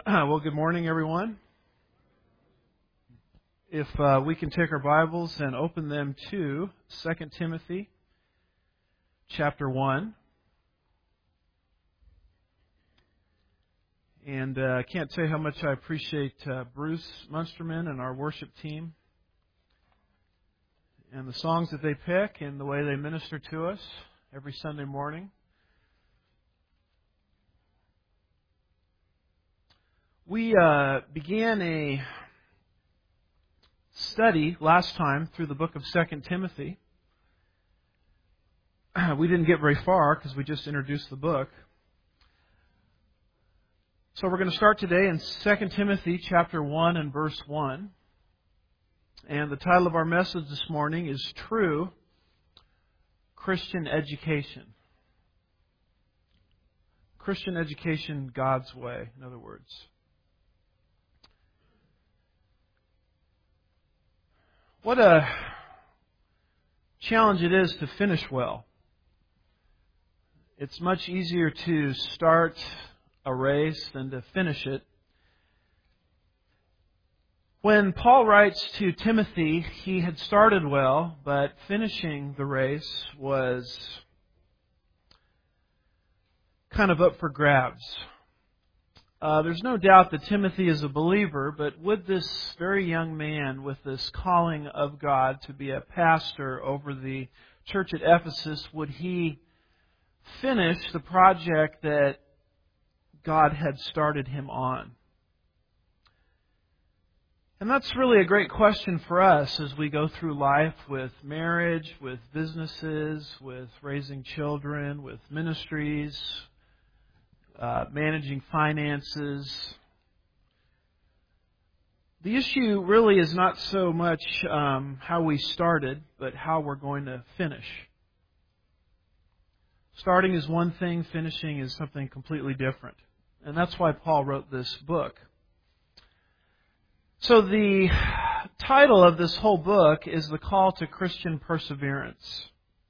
Well, good morning, everyone. If we can take our Bibles and open them to 2 Timothy chapter 1. And I can't tell you how much I appreciate Bruce Munsterman and our worship team and the songs that they pick and the way they minister to us every Sunday morning. We began a study last time through the book of 2 Timothy. We didn't get very far because we just introduced the book. So we're going to start today in 2 Timothy chapter 1 and verse 1. And the title of our message this morning is True Christian Education. Christian education God's way, in other words. What a challenge it is to finish well. It's much easier to start a race than to finish it. When Paul writes to Timothy, he had started well, but finishing the race was kind of up for grabs. There's no doubt that Timothy is a believer, but would this very young man with this calling of God to be a pastor over the church at Ephesus, would he finish the project that God had started him on? And that's really a great question for us as we go through life with marriage, with businesses, with raising children, with ministries, managing finances. The issue really is not so much how we started, but how we're going to finish. Starting is one thing, finishing is something completely different. And that's why Paul wrote this book. So the title of this whole book is The Call to Christian Perseverance.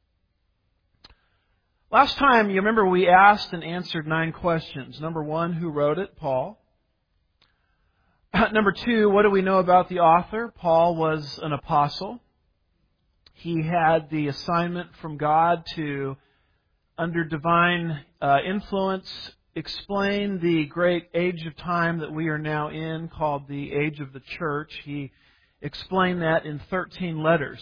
Last time, you remember we asked and answered 9 questions. Number 1, who wrote it? Paul. Number 2, what do we know about the author? Paul was an apostle. He had the assignment from God to, under divine influence, explain the great age of time that we are now in, called the age of the church. He explained that in 13 letters.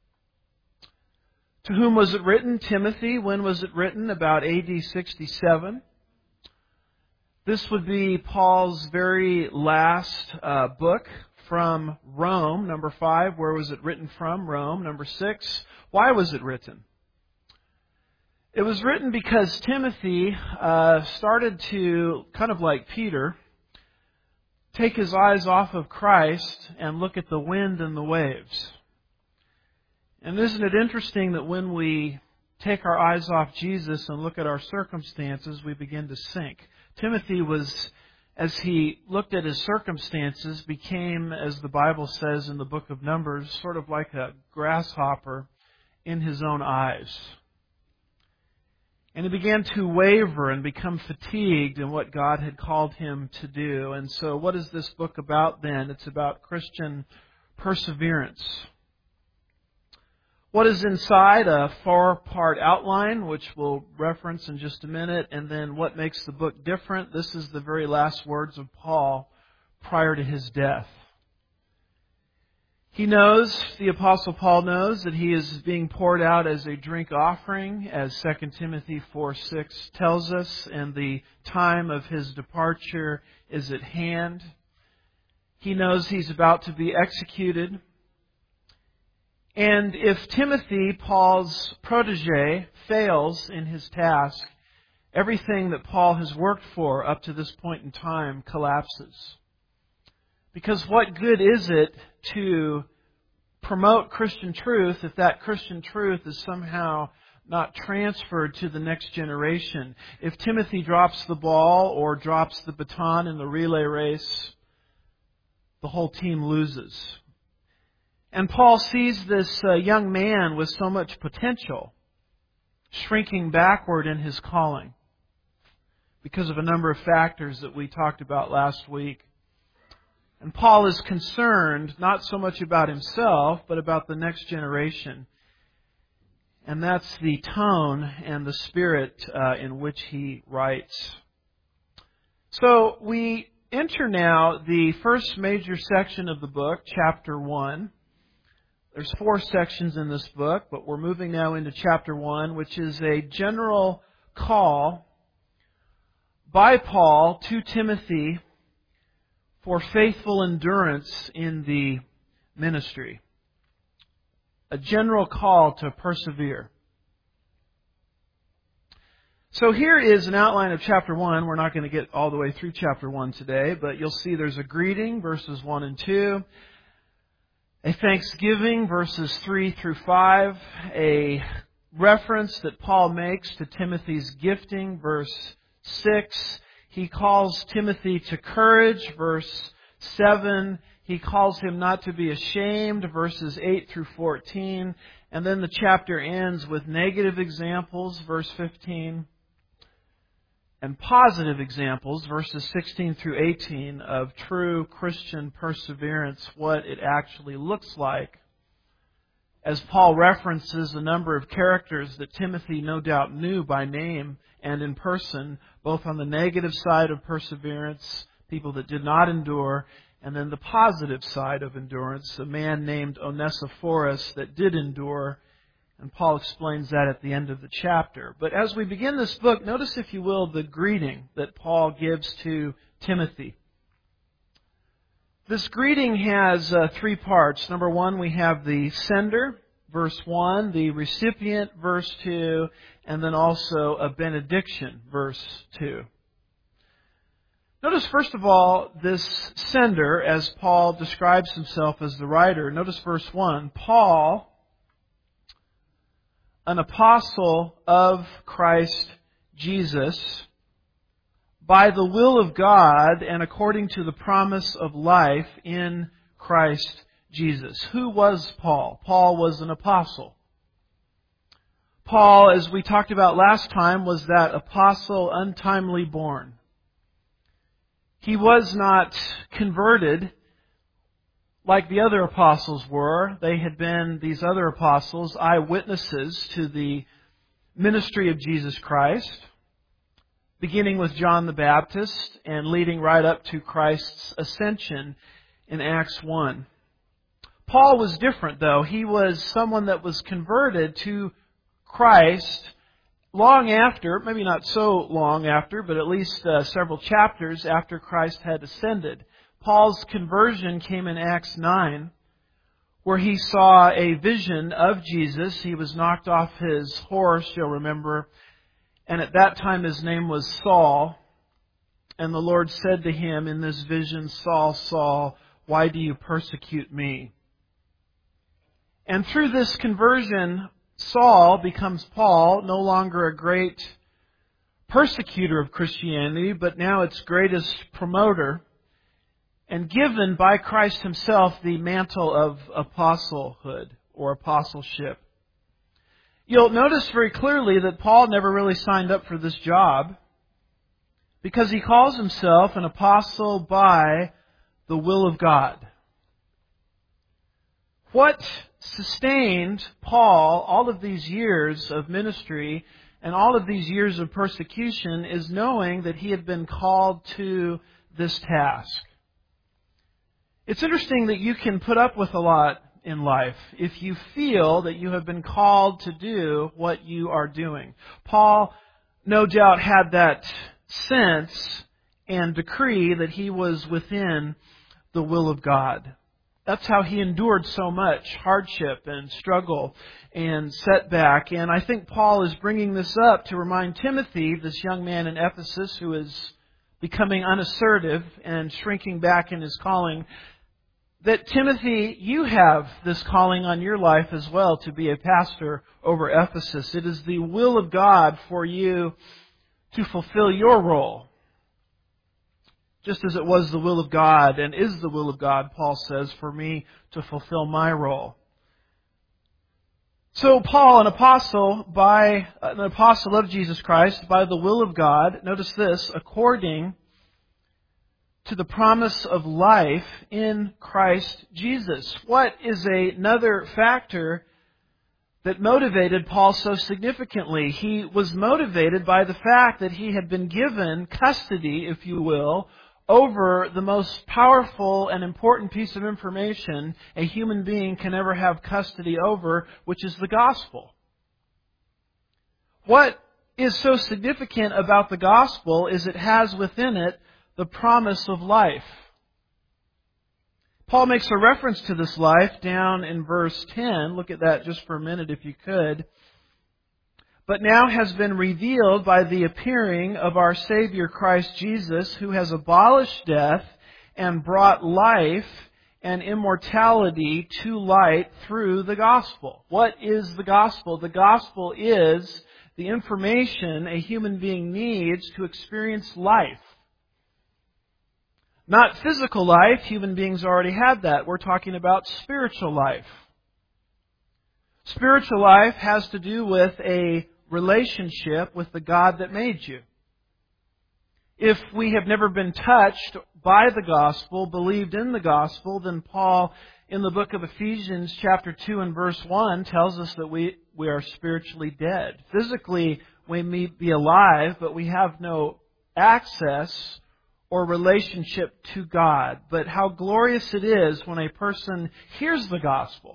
To whom was it written? Timothy. When was it written? About AD 67. This would be Paul's very last book from Rome. Number 5, where was it written from? Rome. Number 6, why was it written? It was written because Timothy started to, kind of like Peter, take his eyes off of Christ and look at the wind and the waves. And isn't it interesting that when we take our eyes off Jesus and look at our circumstances, we begin to sink? Timothy was, as he looked at his circumstances, became, as the Bible says in the book of Numbers, sort of like a grasshopper in his own eyes. And he began to waver and become fatigued in what God had called him to do. And so what is this book about then? It's about Christian perseverance. What is inside? A 4-part outline, which we'll reference in just a minute. And then what makes the book different? This is the very last words of Paul prior to his death. He knows, the Apostle Paul knows, that he is being poured out as a drink offering, as 2 Timothy 4:6 tells us, and the time of his departure is at hand. He knows he's about to be executed. And if Timothy, Paul's protege, fails in his task, everything that Paul has worked for up to this point in time collapses. Because what good is it to promote Christian truth if that Christian truth is somehow not transferred to the next generation? If Timothy drops the ball or drops the baton in the relay race, the whole team loses. And Paul sees this young man with so much potential shrinking backward in his calling. because of a number of factors that we talked about last week. And Paul is concerned not so much about himself, but about the next generation. And that's the tone and the spirit in which he writes. So we enter now the first major section of the book, chapter 1. There's 4 sections in this book, but we're moving now into chapter 1, which is a general call by Paul to Timothy for faithful endurance in the ministry. A general call to persevere. So here is an outline of chapter 1. We're not going to get all the way through chapter 1 today, but you'll see there's a greeting, verses 1 and 2. A thanksgiving, verses 3 through 5. A reference that Paul makes to Timothy's gifting, verse 6. He calls Timothy to courage, verse 7. He calls him not to be ashamed, verses 8 through 14. And then the chapter ends with negative examples, verse 15. And positive examples, verses 16 through 18, of true Christian perseverance, what it actually looks like. As Paul references a number of characters that Timothy no doubt knew by name and in person, both on the negative side of perseverance, people that did not endure, and then the positive side of endurance, a man named Onesiphorus that did endure. And Paul explains that at the end of the chapter. But as we begin this book, notice, if you will, the greeting that Paul gives to Timothy. This greeting has 3 parts. Number 1, we have the sender, verse 1, the recipient, verse 2, and then also a benediction, verse 2. Notice, first of all, this sender, as Paul describes himself as the writer. Notice verse 1, Paul, an apostle of Christ Jesus, by the will of God and according to the promise of life in Christ Jesus. Who was Paul? Paul was an apostle. Paul, as we talked about last time, was that apostle untimely born. He was not converted like the other apostles were. They had been, these other apostles, eyewitnesses to the ministry of Jesus Christ, beginning with John the Baptist and leading right up to Christ's ascension in Acts 1. Paul was different, though. He was someone that was converted to Christ long after, maybe not so long after, but at least several chapters after Christ had ascended. Paul's conversion came in Acts 9, where he saw a vision of Jesus. He was knocked off his horse, you'll remember, and at that time his name was Saul. And the Lord said to him in this vision, Saul, Saul, why do you persecute me? And through this conversion, Saul becomes Paul, no longer a great persecutor of Christianity, but now its greatest promoter, and given by Christ Himself the mantle of apostlehhood or apostleship. You'll notice very clearly that Paul never really signed up for this job, because he calls himself an apostle by the will of God. What sustained Paul all of these years of ministry and all of these years of persecution is knowing that he had been called to this task. It's interesting that you can put up with a lot in life if you feel that you have been called to do what you are doing. Paul no doubt had that sense and decree that he was within the will of God. That's how he endured so much hardship and struggle and setback. And I think Paul is bringing this up to remind Timothy, this young man in Ephesus who is becoming unassertive and shrinking back in his calling, that Timothy, you have this calling on your life as well to be a pastor over Ephesus. It is the will of God for you to fulfill your role. Just as it was the will of God and is the will of God, Paul says, for me to fulfill my role. So Paul, an apostle of Jesus Christ, by the will of God, notice this, according to the promise of life in Christ Jesus. What is another factor that motivated Paul so significantly? He was motivated by the fact that he had been given custody, if you will, over the most powerful and important piece of information a human being can ever have custody over, which is the gospel. What is so significant about the gospel is it has within it the promise of life. Paul makes a reference to this life down in verse 10. Look at that just for a minute if you could. But now has been revealed by the appearing of our Savior Christ Jesus, who has abolished death and brought life and immortality to light through the gospel. What is the gospel? The gospel is the information a human being needs to experience life. Not physical life. Human beings already have that. We're talking about spiritual life. Spiritual life has to do with a relationship with the God that made you. If we have never been touched by the gospel, believed in the gospel, then Paul, in the book of Ephesians chapter 2 and verse 1, tells us that we are spiritually dead. Physically, we may be alive, but we have no access or relationship to God. But how glorious it is when a person hears the gospel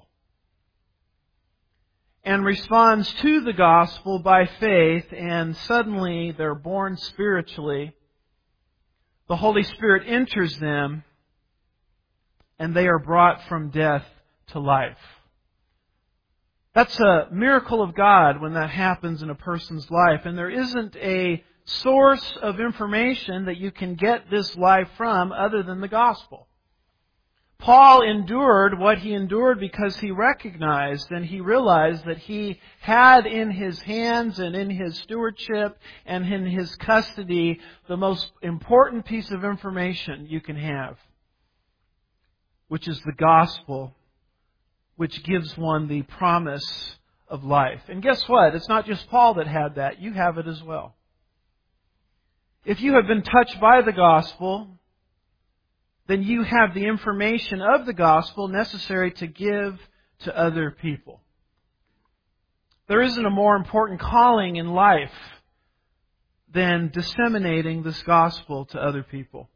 and responds to the gospel by faith, and suddenly they're born spiritually. The Holy Spirit enters them, and they are brought from death to life. That's a miracle of God when that happens in a person's life. And there isn't a source of information that you can get this life from other than the gospel. Paul endured what he endured because he recognized and he realized that he had in his hands and in his stewardship and in his custody the most important piece of information you can have, which is the gospel, which gives one the promise of life. And guess what? It's not just Paul that had that. You have it as well. If you have been touched by the gospel, then you have the information of the gospel necessary to give to other people. There isn't a more important calling in life than disseminating this gospel to other people.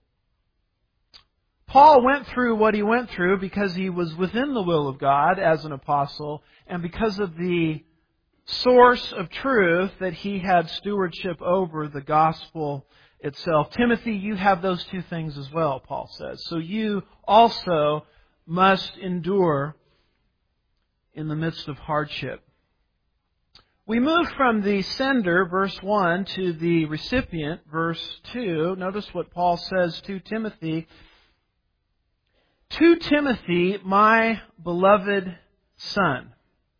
Paul went through what he went through because he was within the will of God as an apostle, and because of the source of truth that he had stewardship over, the gospel itself. Timothy, you have those two things as well, Paul says. So you also must endure in the midst of hardship. We move from the sender, verse 1, to the recipient, verse 2. Notice what Paul says to Timothy. To Timothy, my beloved son.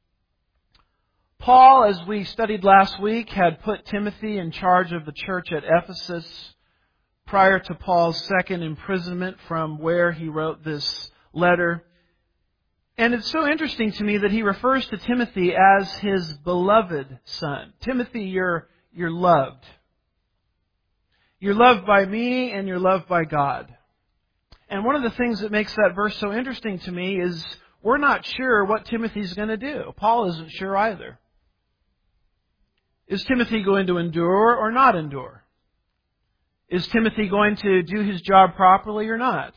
Paul, as we studied last week, had put Timothy in charge of the church at Ephesus prior to Paul's second imprisonment, from where he wrote this letter. And it's so interesting to me that he refers to Timothy as his beloved son. Timothy, you're loved. You're loved by me and you're loved by God. And one of the things that makes that verse so interesting to me is we're not sure what Timothy's going to do. Paul isn't sure either. Is Timothy going to endure or not endure? Is Timothy going to do his job properly or not?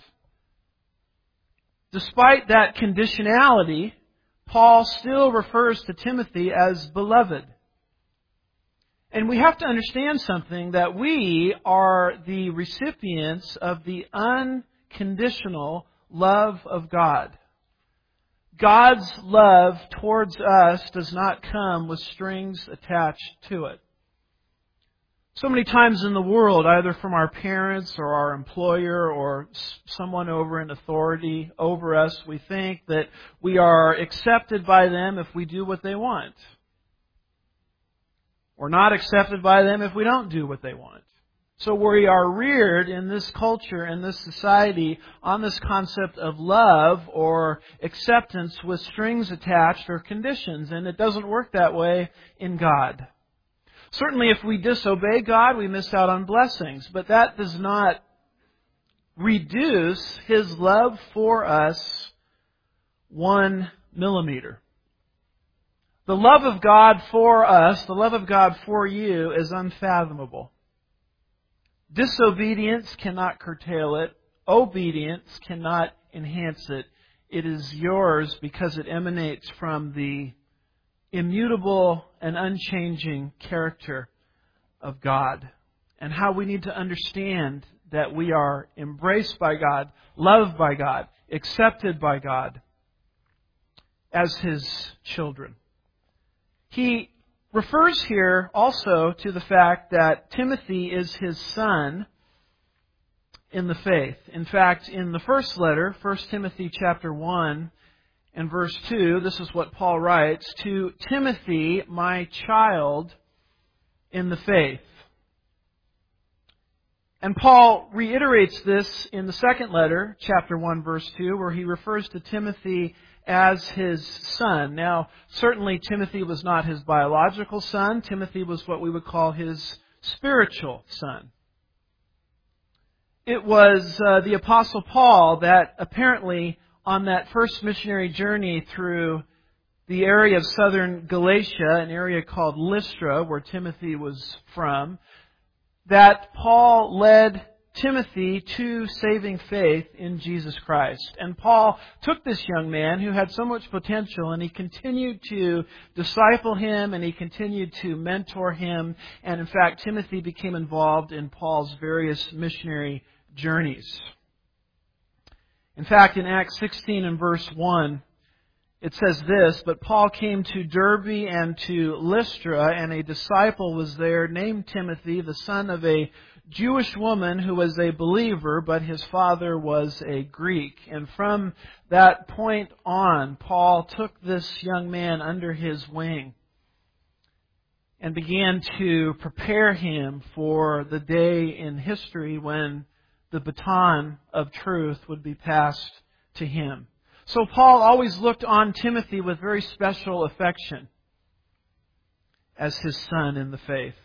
Despite that conditionality, Paul still refers to Timothy as beloved. And we have to understand something, that we are the recipients of the unconditional love of God. God's love towards us does not come with strings attached to it. So many times in the world, either from our parents or our employer or someone over in authority over us, we think that we are accepted by them if we do what they want. Or not accepted by them if we don't do what they want. So we are reared in this culture, in this society, on this concept of love or acceptance with strings attached or conditions. And it doesn't work that way in God. Certainly if we disobey God, we miss out on blessings. But that does not reduce His love for us 1 millimeter. The love of God for us, the love of God for you, is unfathomable. Disobedience cannot curtail it. Obedience cannot enhance it. It is yours because it emanates from the immutable and unchanging character of God. And how we need to understand that we are embraced by God, loved by God, accepted by God as His children. He refers here also to the fact that Timothy is his son in the faith. In fact, in the first letter, 1 Timothy chapter 1 and verse 2, this is what Paul writes, "To Timothy, my child in the faith." And Paul reiterates this in the second letter, chapter 1, verse 2, where he refers to Timothy as his son. Now, certainly Timothy was not his biological son. Timothy was what we would call his spiritual son. It was the Apostle Paul that apparently on that first missionary journey through the area of southern Galatia, an area called Lystra, where Timothy was from, that Paul led Timothy to saving faith in Jesus Christ. And Paul took this young man who had so much potential and he continued to disciple him and he continued to mentor him. And in fact, Timothy became involved in Paul's various missionary journeys. In fact, in Acts 16 and verse 1, it says this, "But Paul came to Derbe and to Lystra, and a disciple was there named Timothy, the son of a Jewish woman who was a believer, but his father was a Greek." And from that point on, Paul took this young man under his wing and began to prepare him for the day in history when the baton of truth would be passed to him. So Paul always looked on Timothy with very special affection as his son in the faith.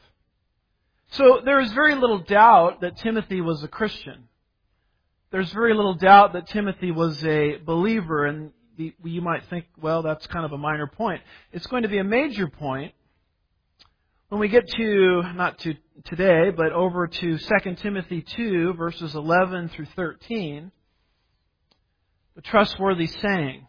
So there is very little doubt that Timothy was a Christian. There's very little doubt that Timothy was a believer, and you might think, well, that's kind of a minor point. It's going to be a major point when we get to, not to today, but over to 2 Timothy 2, verses 11 through 13. The trustworthy saying.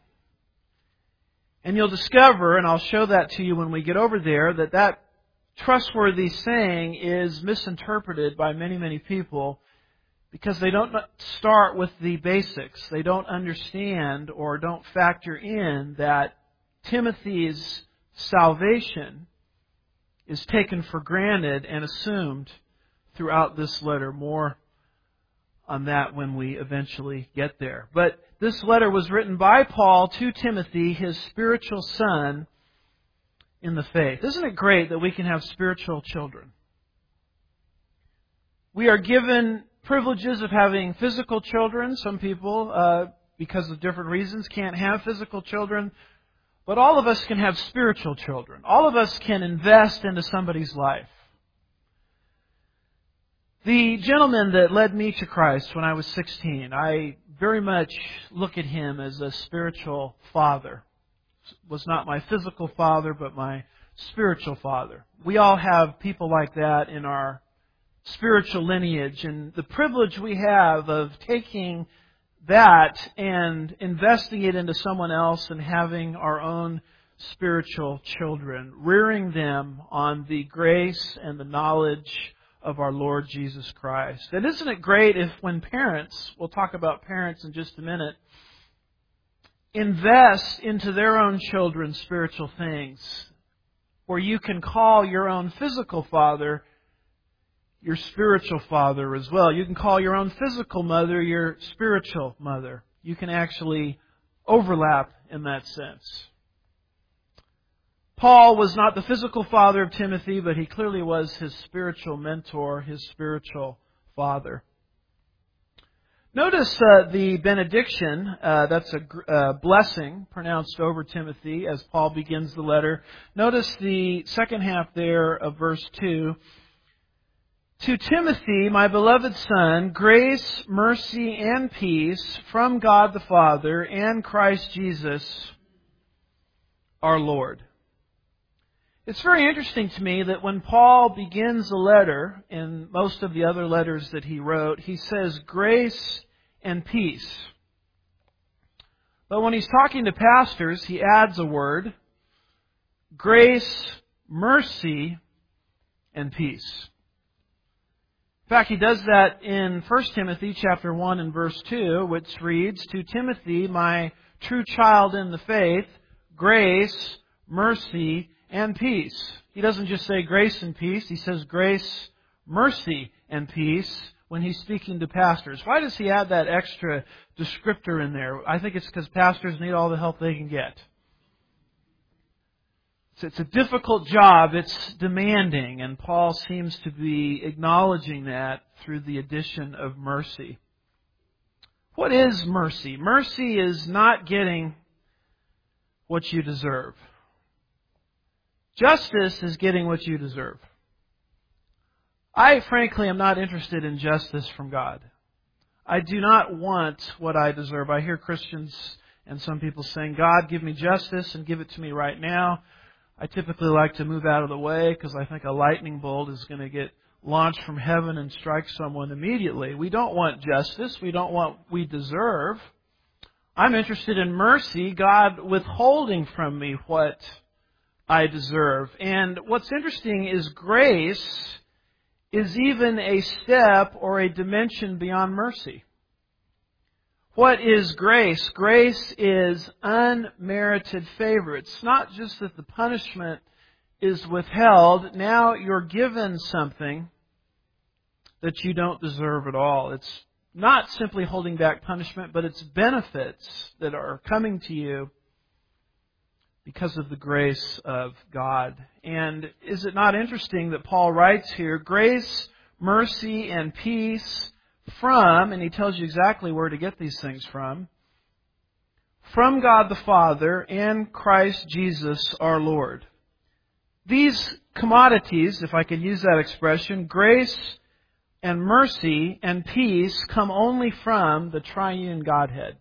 And you'll discover, and I'll show that to you when we get over there, that trustworthy saying is misinterpreted by many, many people because they don't start with the basics. They don't understand or don't factor in that Timothy's salvation is taken for granted and assumed throughout this letter. More on that when we eventually get there. But this letter was written by Paul to Timothy, his spiritual son in the faith. Isn't it great that we can have spiritual children? We are given privileges of having physical children. Some people, because of different reasons, can't have physical children. But all of us can have spiritual children. All of us can invest into somebody's life. The gentleman that led me to Christ when I was 16, I very much look at him as a spiritual father. Was not my physical father, but my spiritual father. We all have people like that in our spiritual lineage, and the privilege we have of taking that and investing it into someone else and having our own spiritual children, rearing them on the grace and the knowledge of our Lord Jesus Christ. And isn't it great if when parents, we'll talk about parents in just a minute, invest into their own children spiritual things, where you can call your own physical father your spiritual father as well. You can call your own physical mother your spiritual mother. You can actually overlap in that sense. Paul was not the physical father of Timothy, but he clearly was his spiritual mentor, his spiritual Father. Notice the benediction, that's a blessing pronounced over Timothy as Paul begins the letter. Notice the second half there of verse 2. To Timothy, my beloved son, grace, mercy, and peace from God the Father and Christ Jesus our Lord. It's very interesting to me that when Paul begins a letter, in most of the other letters that he wrote, he says grace and peace. But when he's talking to pastors, he adds a word, grace, mercy, and peace. In fact, he does that in 1 Timothy chapter 1 and verse 2, which reads, To Timothy, my true child in the faith, grace, mercy, and peace. He doesn't just say grace and peace, he says grace, mercy, and peace when he's speaking to pastors. Why does he add that extra descriptor in there? I think it's because pastors need all the help they can get. It's a difficult job, it's demanding, and Paul seems to be acknowledging that through the addition of mercy. What is mercy? Mercy is not getting what you deserve. Justice is getting what you deserve. I frankly am not interested in justice from God. I do not want what I deserve. I hear Christians and some people saying, God, give me justice and give it to me right now. I typically like to move out of the way because I think a lightning bolt is going to get launched from heaven and strike someone immediately. We don't want justice. We don't want what we deserve. I'm interested in mercy, God withholding from me what I deserve. And what's interesting is grace is even a step or a dimension beyond mercy. What is grace? Grace is unmerited favor. It's not just that the punishment is withheld. Now you're given something that you don't deserve at all. It's not simply holding back punishment, but it's benefits that are coming to you because of the grace of God. And is it not interesting that Paul writes here, grace, mercy, and peace from, and he tells you exactly where to get these things from God the Father and Christ Jesus our Lord. These commodities, if I can use that expression, grace and mercy and peace come only from the triune Godhead.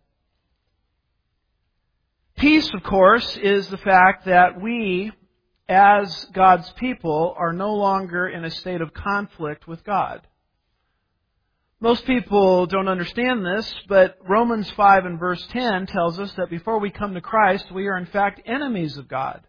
Peace, of course, is the fact that we, as God's people, are no longer in a state of conflict with God. Most people don't understand this, but Romans 5 and verse 10 tells us that before we come to Christ, we are in fact enemies of God.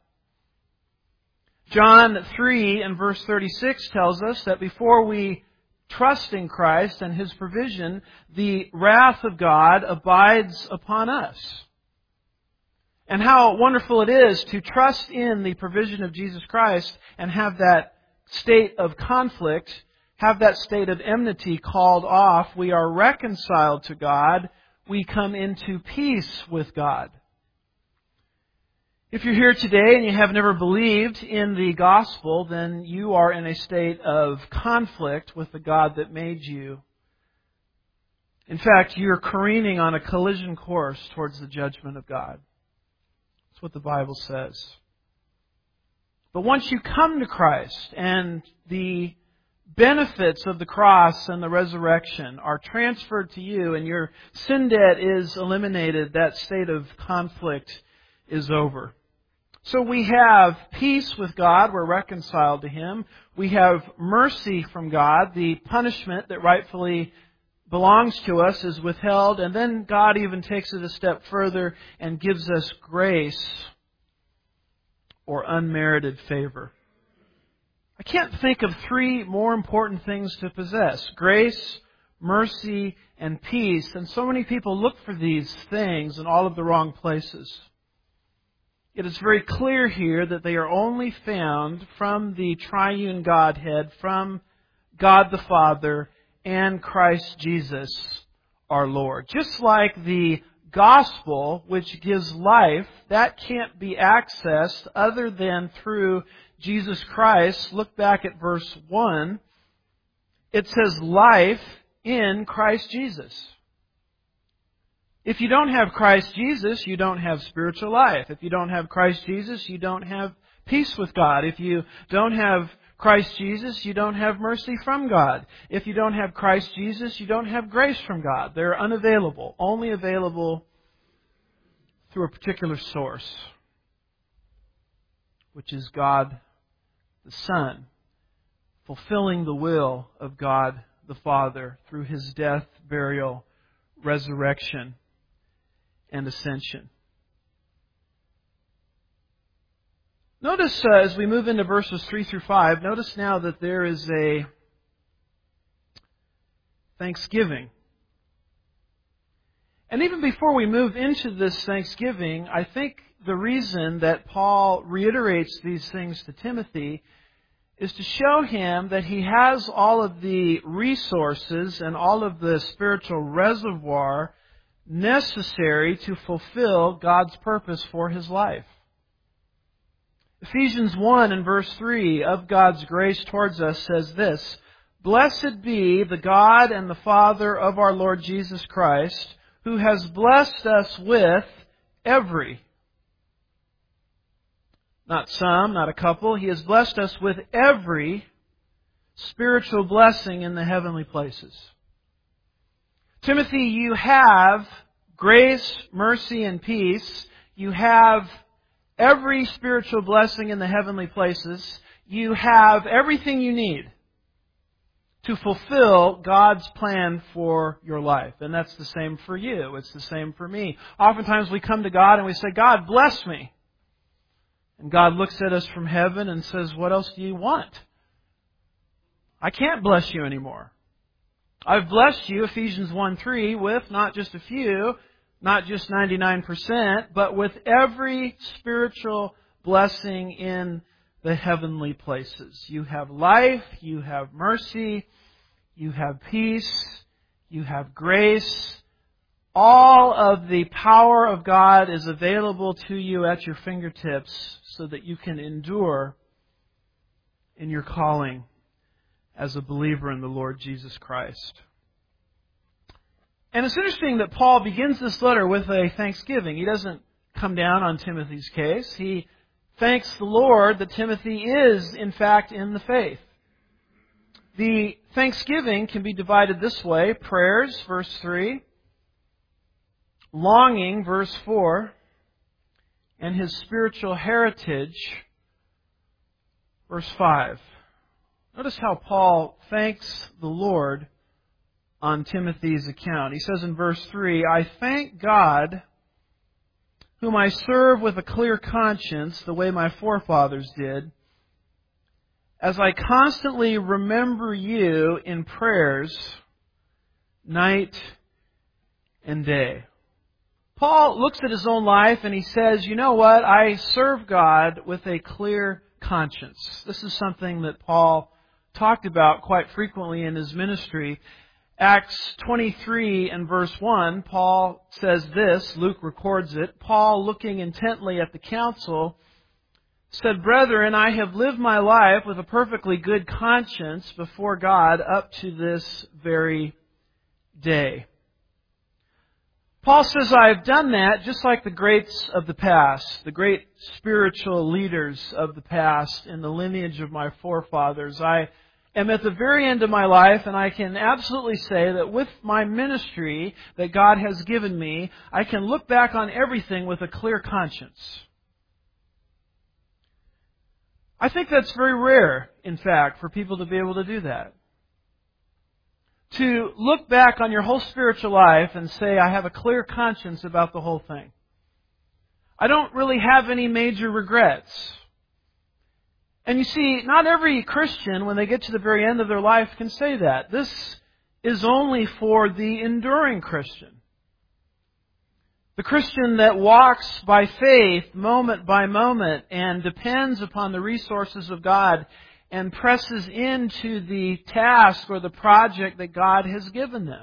John 3 and verse 36 tells us that before we trust in Christ and His provision, the wrath of God abides upon us. And how wonderful it is to trust in the provision of Jesus Christ and have that state of conflict, have that state of enmity called off. We are reconciled to God. We come into peace with God. If you're here today and you have never believed in the gospel, then you are in a state of conflict with the God that made you. In fact, you're careening on a collision course towards the judgment of God. That's what the Bible says. But once you come to Christ and the benefits of the cross and the resurrection are transferred to you and your sin debt is eliminated, that state of conflict is over. So we have peace with God, we're reconciled to Him. We have mercy from God, the punishment that rightfully belongs to us is withheld, and then God even takes it a step further and gives us grace or unmerited favor. I can't think of three more important things to possess: grace, mercy, and peace. And so many people look for these things in all of the wrong places. It is very clear here that they are only found from the triune Godhead, from God the Father and Christ Jesus our Lord. Just like the gospel, which gives life, that can't be accessed other than through Jesus Christ. Look back at verse 1. It says life in Christ Jesus. If you don't have Christ Jesus, you don't have spiritual life. If you don't have Christ Jesus, you don't have peace with God. If you don't have Christ Jesus, you don't have mercy from God. If you don't have Christ Jesus, you don't have grace from God. They're unavailable, only available through a particular source, which is God the Son, fulfilling the will of God the Father through His death, burial, resurrection, and ascension. Notice as we move into verses 3 through 5, notice now that there is a thanksgiving. And even before we move into this thanksgiving, I think the reason that Paul reiterates these things to Timothy is to show him that he has all of the resources and all of the spiritual reservoir necessary to fulfill God's purpose for his life. Ephesians 1 and verse 3 of God's grace towards us says this, "Blessed be the God and the Father of our Lord Jesus Christ, who has blessed us with every," not some, not a couple, He has blessed us with every spiritual blessing in the heavenly places. Timothy, you have grace, mercy, and peace. You have every spiritual blessing in the heavenly places. You have everything you need to fulfill God's plan for your life. And that's the same for you. It's the same for me. Oftentimes we come to God and we say, "God, bless me." And God looks at us from heaven and says, "What else do you want? I can't bless you anymore. I've blessed you," Ephesians 1:3, "with not just a few, not just 99%, but with every spiritual blessing in the heavenly places." You have life, you have mercy, you have peace, you have grace. All of the power of God is available to you at your fingertips so that you can endure in your calling as a believer in the Lord Jesus Christ. And it's interesting that Paul begins this letter with a thanksgiving. He doesn't come down on Timothy's case. He thanks the Lord that Timothy is, in fact, in the faith. The thanksgiving can be divided this way: prayers, verse 3, longing, verse 4, and his spiritual heritage, verse 5. Notice how Paul thanks the Lord on Timothy's account. He says in verse 3, "I thank God, whom I serve with a clear conscience, the way my forefathers did, as I constantly remember you in prayers, night and day." Paul looks at his own life and he says, "You know what? I serve God with a clear conscience." This is something that Paul talked about quite frequently in his ministry. Acts 23 and verse 1, Paul says this, Luke records it, "Paul, looking intently at the council, said, 'Brethren, I have lived my life with a perfectly good conscience before God up to this very day.'" Paul says, "I have done that just like the greats of the past, the great spiritual leaders of the past in the lineage of my forefathers. I am at the very end of my life, and I can absolutely say that with my ministry that God has given me, I can look back on everything with a clear conscience." I think that's very rare, in fact, for people to be able to do that. To look back on your whole spiritual life and say, "I have a clear conscience about the whole thing. I don't really have any major regrets." And you see, not every Christian, when they get to the very end of their life, can say that. This is only for the enduring Christian. The Christian that walks by faith, moment by moment, and depends upon the resources of God and presses into the task or the project that God has given them.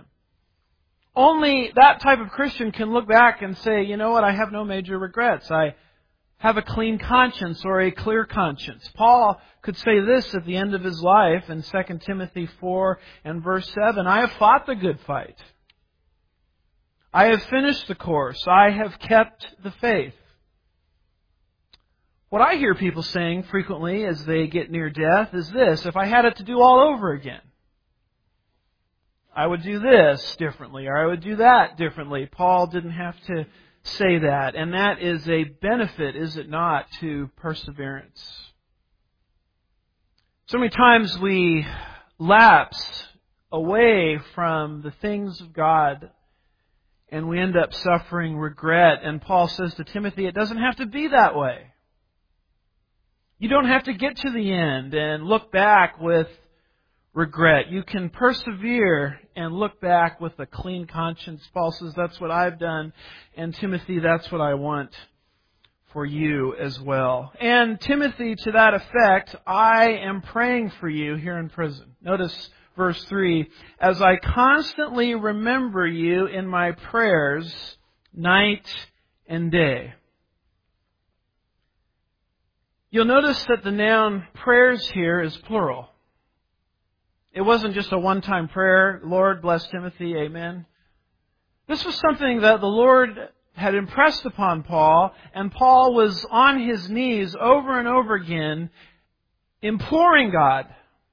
Only that type of Christian can look back and say, "You know what, I have no major regrets. I have a clean conscience or a clear conscience. Paul could say this at the end of his life in 2 Timothy 4 and verse 7, I have fought the good fight. I have finished the course. I have kept the faith. What I hear people saying frequently as they get near death is this: if I had it to do all over again, I would do this differently, or I would do that differently. Paul didn't have to say that, and that is a benefit, is it not, to perseverance. So many times we lapse away from the things of God, and we end up suffering regret. And Paul says to Timothy, it doesn't have to be that way. You don't have to get to the end and look back with regret. You can persevere and look back with a clean conscience. Paul says, that's what I've done. And Timothy, that's what I want for you as well. And Timothy, to that effect, I am praying for you here in prison. Notice verse 3, as I constantly remember you in my prayers night and day. You'll notice that the noun prayers here is plural. It wasn't just a one-time prayer, Lord bless Timothy, amen. This was something that the Lord had impressed upon Paul, and Paul was on his knees over and over again, imploring God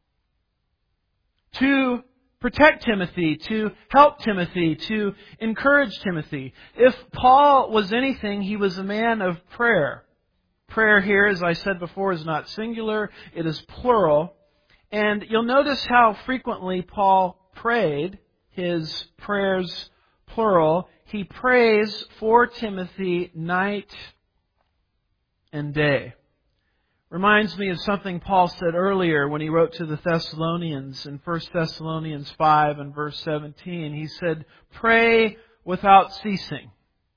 to protect Timothy, to help Timothy, to encourage Timothy. If Paul was anything, he was a man of prayer. Prayer here, as I said before, is not singular, it is plural. And you'll notice how frequently Paul prayed, his prayers plural. He prays for Timothy night and day. Reminds me of something Paul said earlier when he wrote to the Thessalonians in 1 Thessalonians 5 and verse 17. He said, pray without ceasing.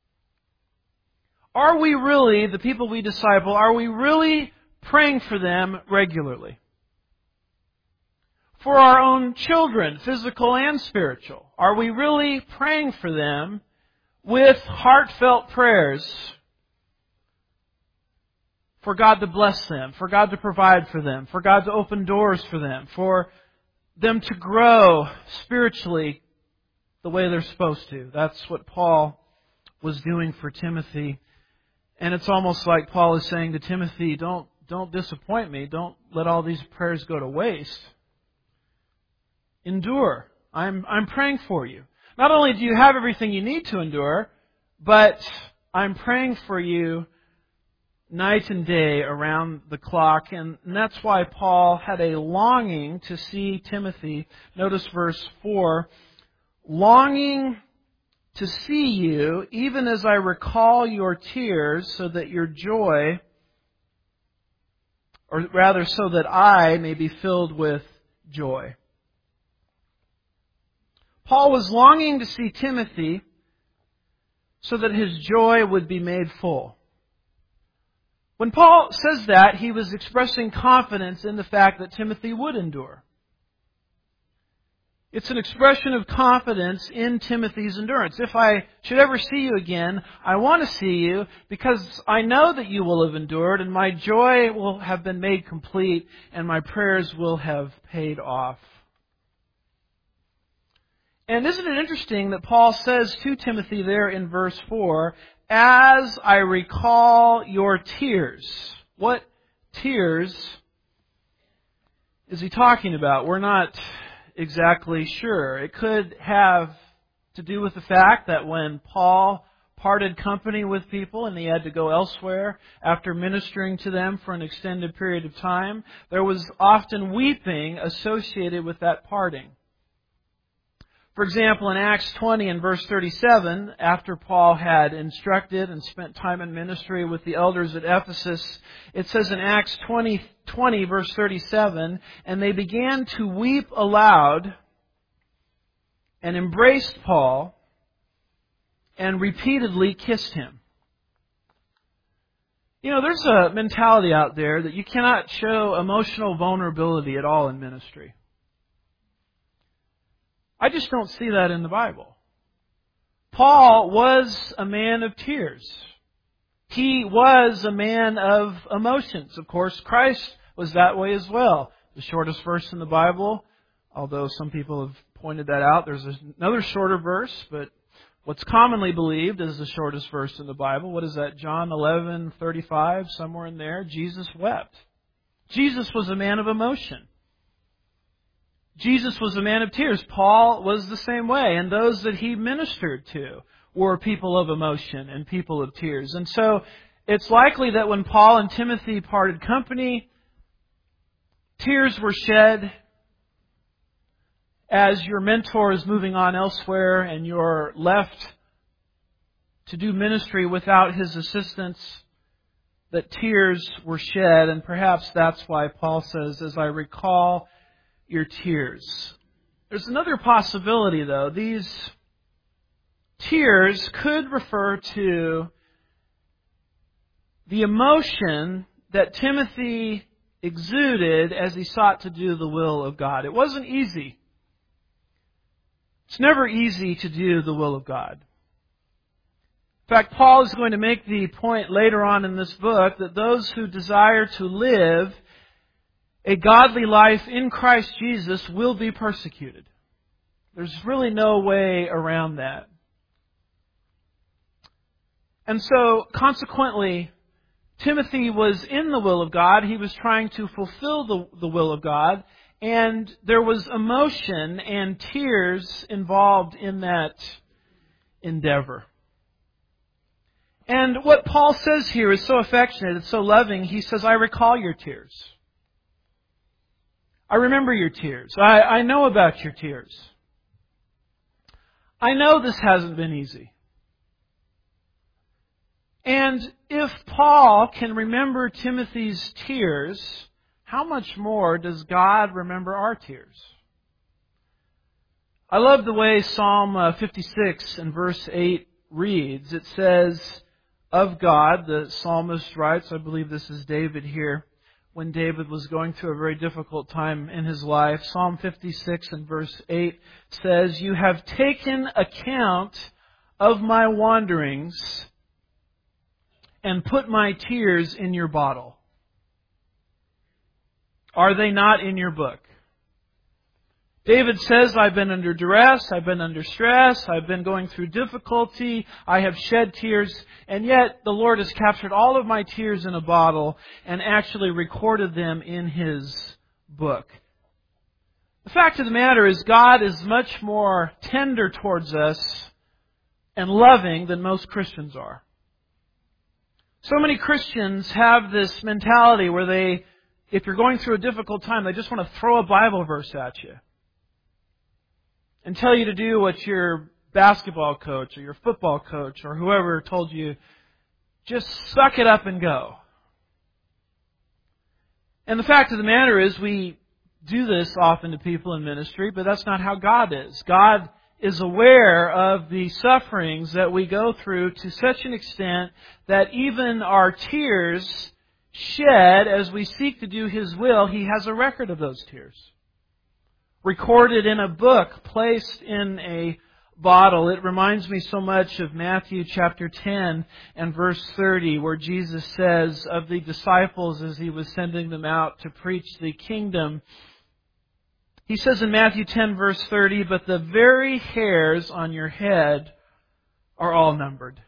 Are we really, the people we disciple, are we really praying for them regularly? For our own children, physical and spiritual, are we really praying for them with heartfelt prayers for God to bless them, for God to provide for them, for God to open doors for them, for them to grow spiritually the way they're supposed to? That's what Paul was doing for Timothy. And it's almost like Paul is saying to Timothy, don't disappoint me. Don't let all these prayers go to waste. Endure. I'm praying for you. Not only do you have everything you need to endure, but I'm praying for you night and day around the clock. And that's why Paul had a longing to see Timothy. Notice verse 4. Longing to see you, even as I recall your tears, so that your joy, or rather so that I may be filled with joy. Paul was longing to see Timothy so that his joy would be made full. When Paul says that, he was expressing confidence in the fact that Timothy would endure. It's an expression of confidence in Timothy's endurance. If I should ever see you again, I want to see you because I know that you will have endured and my joy will have been made complete and my prayers will have paid off. And isn't it interesting that Paul says to Timothy there in verse 4, as I recall your tears. What tears is he talking about? We're not exactly sure. It could have to do with the fact that when Paul parted company with people and he had to go elsewhere after ministering to them for an extended period of time, there was often weeping associated with that parting. For example, in Acts 20 and verse 37, after Paul had instructed and spent time in ministry with the elders at Ephesus, it says in Acts 20 verse 37, and they began to weep aloud and embraced Paul and repeatedly kissed him. You know, there's a mentality out there that you cannot show emotional vulnerability at all in ministry. I just don't see that in the Bible. Paul was a man of tears. He was a man of emotions. Of course, Christ was that way as well. The shortest verse in the Bible, although some people have pointed that out, there's another shorter verse, but what's commonly believed is the shortest verse in the Bible. What is that? John 11:35, somewhere in there. Jesus wept. Jesus was a man of emotion. Jesus was a man of tears. Paul was the same way, and those that he ministered to were people of emotion and people of tears. And so it's likely that when Paul and Timothy parted company, tears were shed as your mentor is moving on elsewhere and you're left to do ministry without his assistance, that tears were shed. And perhaps that's why Paul says, as I recall your tears. There's another possibility, though. These tears could refer to the emotion that Timothy exuded as he sought to do the will of God. It wasn't easy. It's never easy to do the will of God. In fact, Paul is going to make the point later on in this book that those who desire to live a godly life in Christ Jesus will be persecuted. There's really no way around that. And so, consequently, Timothy was in the will of God. He was trying to fulfill the will of God. And there was emotion and tears involved in that endeavor. And what Paul says here is so affectionate, it's so loving. He says, I recall your tears. I remember your tears. I know about your tears. I know this hasn't been easy. And if Paul can remember Timothy's tears, how much more does God remember our tears? I love the way Psalm 56 and verse 8 reads. It says, of God, the psalmist writes, I believe this is David here, when David was going through a very difficult time in his life. Psalm 56 and verse 8 says, you have taken account of my wanderings and put my tears in your bottle. Are they not in your book? David says, I've been under duress, I've been under stress, I've been going through difficulty, I have shed tears, and yet the Lord has captured all of my tears in a bottle and actually recorded them in His book. The fact of the matter is, God is much more tender towards us and loving than most Christians are. So many Christians have this mentality where they, if you're going through a difficult time, they just want to throw a Bible verse at you and tell you to do what your basketball coach or your football coach or whoever told you. Just suck it up and go. And the fact of the matter is, we do this often to people in ministry, but that's not how God is. God is aware of the sufferings that we go through to such an extent that even our tears shed as we seek to do His will, He has a record of those tears. Recorded in a book, placed in a bottle. It reminds me so much of Matthew chapter 10 and verse 30, where Jesus says of the disciples as He was sending them out to preach the kingdom. He says in Matthew 10 verse 30, but the very hairs on your head are all numbered.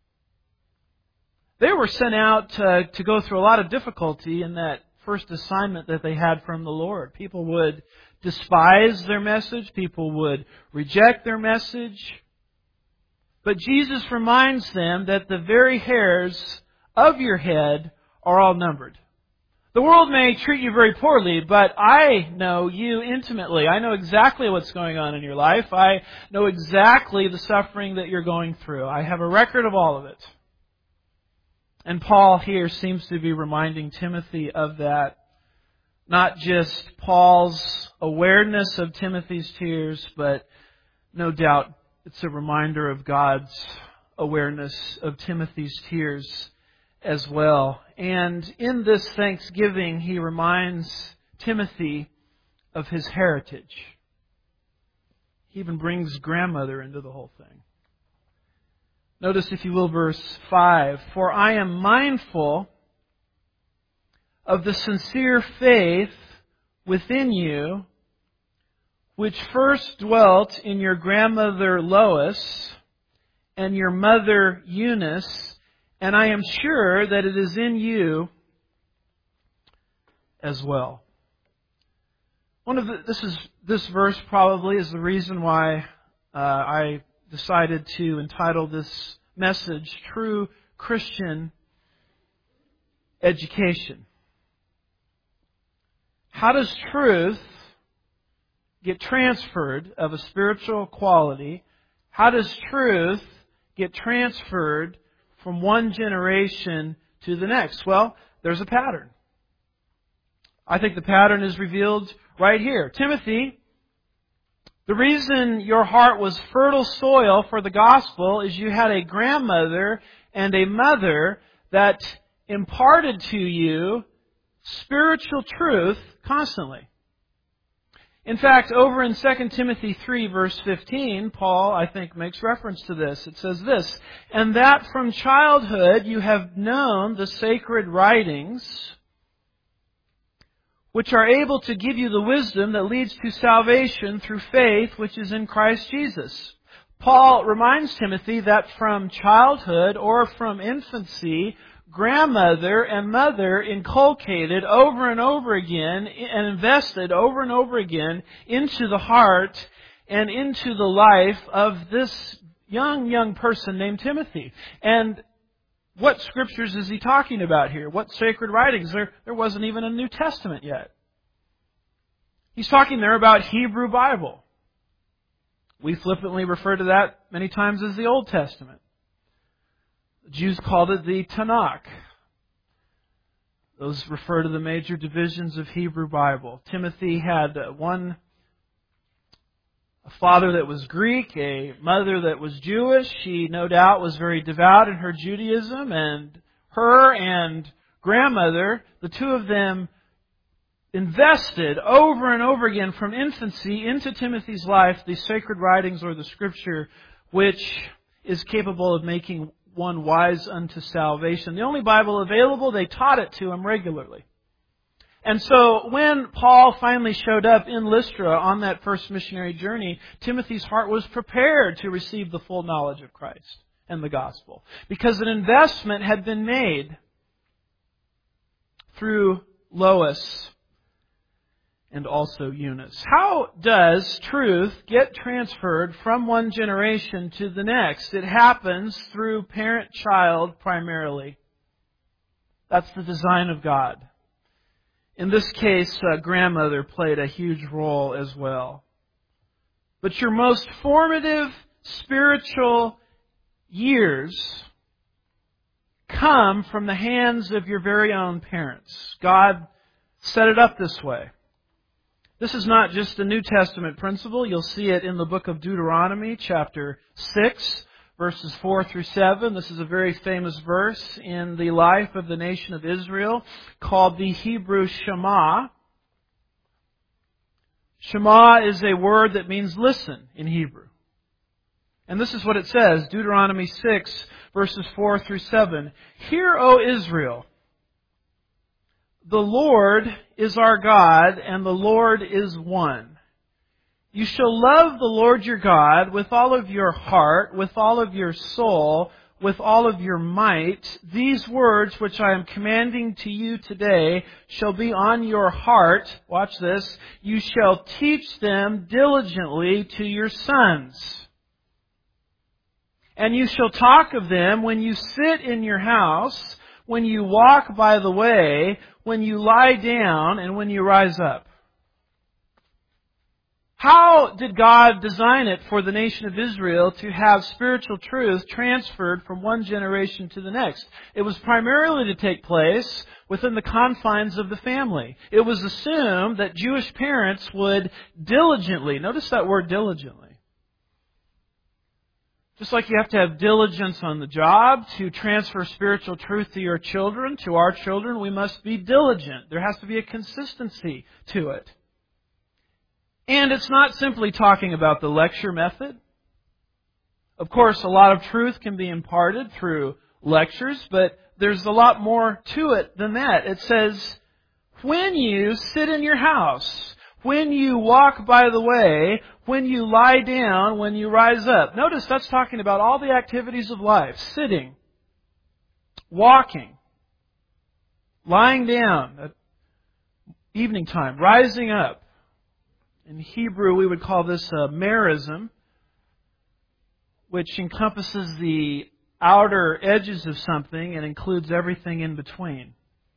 They were sent out to go through a lot of difficulty in that first assignment that they had from the Lord. People would despise their message. People would reject their message. But Jesus reminds them that the very hairs of your head are all numbered. The world may treat you very poorly, but I know you intimately. I know exactly what's going on in your life. I know exactly the suffering that you're going through. I have a record of all of it. And Paul here seems to be reminding Timothy of that. Not just Paul's awareness of Timothy's tears, but no doubt it's a reminder of God's awareness of Timothy's tears as well. And in this thanksgiving, he reminds Timothy of his heritage. He even brings grandmother into the whole thing. Notice, if you will, verse 5. For I am mindful of the sincere faith within you, which first dwelt in your grandmother Lois and your mother Eunice, and I am sure that it is in you as well. This verse probably is the reason why I decided to entitle this message True Christian Education. How does truth get transferred of a spiritual quality? How does truth get transferred from one generation to the next? Well, there's a pattern. I think the pattern is revealed right here. Timothy, the reason your heart was fertile soil for the gospel is you had a grandmother and a mother that imparted to you spiritual truth constantly. In fact, over in 2 Timothy 3, verse 15, Paul, I think, makes reference to this. It says this, and that from childhood you have known the sacred writings, which are able to give you the wisdom that leads to salvation through faith which is in Christ Jesus. Paul reminds Timothy that from childhood or from infancy, grandmother and mother inculcated over and over again and invested over and over again into the heart and into the life of this young person named Timothy. And what scriptures is he talking about here? What sacred writings? There wasn't even a New Testament yet. He's talking there about Hebrew Bible. We flippantly refer to that many times as the Old Testament. The Jews called it the Tanakh. Those refer to the major divisions of Hebrew Bible. Timothy had a father that was Greek, a mother that was Jewish. She, no doubt, was very devout in her Judaism, and her and grandmother, the two of them, invested over and over again from infancy into Timothy's life the sacred writings or the Scripture, which is capable of making one wise unto salvation. The only Bible available, they taught it to him regularly. And so when Paul finally showed up in Lystra on that first missionary journey, Timothy's heart was prepared to receive the full knowledge of Christ and the gospel, because an investment had been made through Lois and also Eunice. How does truth get transferred from one generation to the next? It happens through parent-child primarily. That's the design of God. In this case, grandmother played a huge role as well. But your most formative spiritual years come from the hands of your very own parents. God set it up this way. This is not just a New Testament principle. You'll see it in the book of Deuteronomy, chapter 6, verses 4 through 7. This is a very famous verse in the life of the nation of Israel called the Hebrew Shema. Shema is a word that means listen in Hebrew. And this is what it says, Deuteronomy 6, verses 4 through 7. Hear, O Israel, the Lord is our God, and the Lord is one. You shall love the Lord your God with all of your heart, with all of your soul, with all of your might. These words which I am commanding to you today shall be on your heart. Watch this. You shall teach them diligently to your sons. And you shall talk of them when you sit in your house, when you walk by the way, when you lie down, and when you rise up. How did God design it for the nation of Israel to have spiritual truth transferred from one generation to the next? It was primarily to take place within the confines of the family. It was assumed that Jewish parents would diligently, notice that word diligently, just like you have to have diligence on the job to transfer spiritual truth to your children, to our children, we must be diligent. There has to be a consistency to it. And it's not simply talking about the lecture method Of course, a lot of truth can be imparted through lectures, but there's a lot more to it than that. It says, when you sit in your house, when you walk by the way, when you lie down, when you rise up. Notice that's talking about all the activities of life. Sitting, walking, lying down at evening time, rising up. In Hebrew, we would call this a merism, which encompasses the outer edges of something and includes everything in between.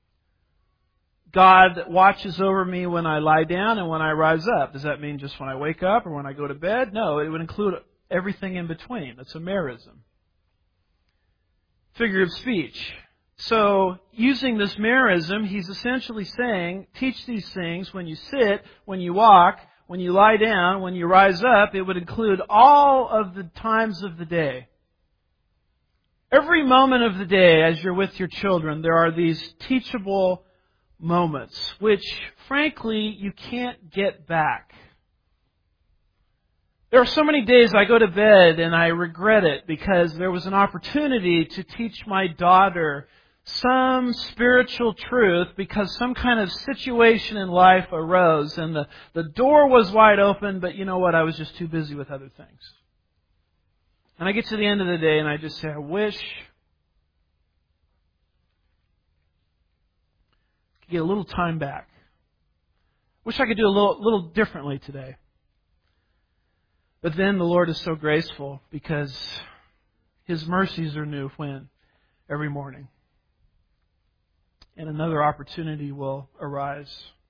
God watches over me when I lie down and when I rise up. Does that mean just when I wake up or when I go to bed? No, it would include everything in between. That's a merism. Figure of speech. So, using this merism, he's essentially saying, teach these things when you sit, when you walk, when you lie down, when you rise up. It would include all of the times of the day. Every moment of the day as you're with your children, there are these teachable moments, which, frankly, you can't get back. There are so many days I go to bed and I regret it because there was an opportunity to teach my daughter some spiritual truth because some kind of situation in life arose and the door was wide open, but you know what? I was just too busy with other things. And I get to the end of the day and I just say, I wish I could get a little time back. Wish I could do a little differently today. But then the Lord is so graceful because His mercies are new when? Every morning. And another opportunity will arise.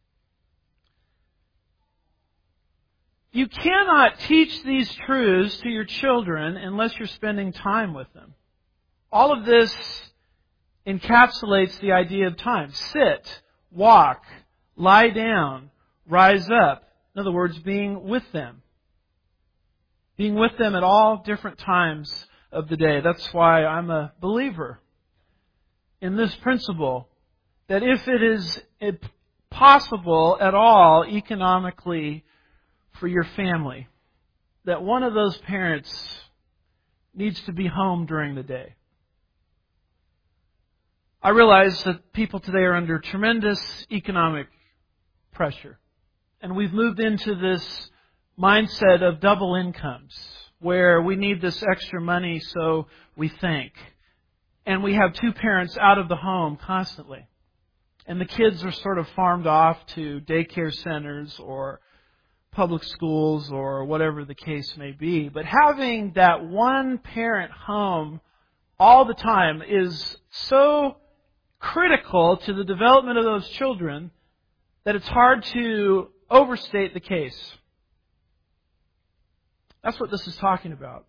You cannot teach these truths to your children unless you're spending time with them. All of this encapsulates the idea of time. Sit, walk, lie down, rise up. In other words, being with them. Being with them at all different times of the day. That's why I'm a believer in this principle. That if it is possible at all economically for your family, that one of those parents needs to be home during the day. I realize that people today are under tremendous economic pressure. And we've moved into this mindset of double incomes, where we need this extra money, so we think. And we have two parents out of the home constantly. And the kids are sort of farmed off to daycare centers or public schools or whatever the case may be. But having that one parent home all the time is so critical to the development of those children that it's hard to overstate the case. That's what this is talking about.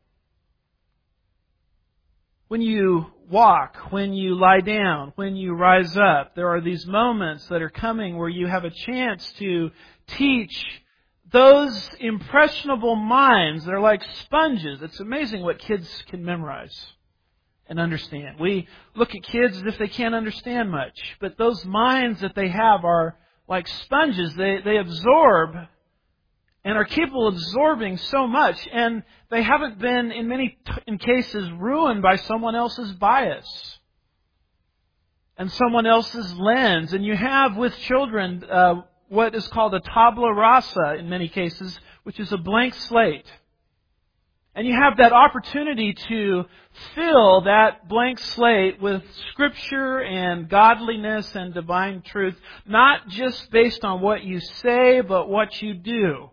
When you walk, when you lie down, when you rise up, there are these moments that are coming where you have a chance to teach those impressionable minds. They're like sponges. It's amazing what kids can memorize and understand. We look at kids as if they can't understand much, but those minds that they have are like sponges. They absorb and are capable of absorbing so much, and they haven't been, in many cases, ruined by someone else's bias and someone else's lens. And you have with children what is called a tabula rasa in many cases, which is a blank slate. And you have that opportunity to fill that blank slate with Scripture and godliness and divine truth, not just based on what you say, but what you do.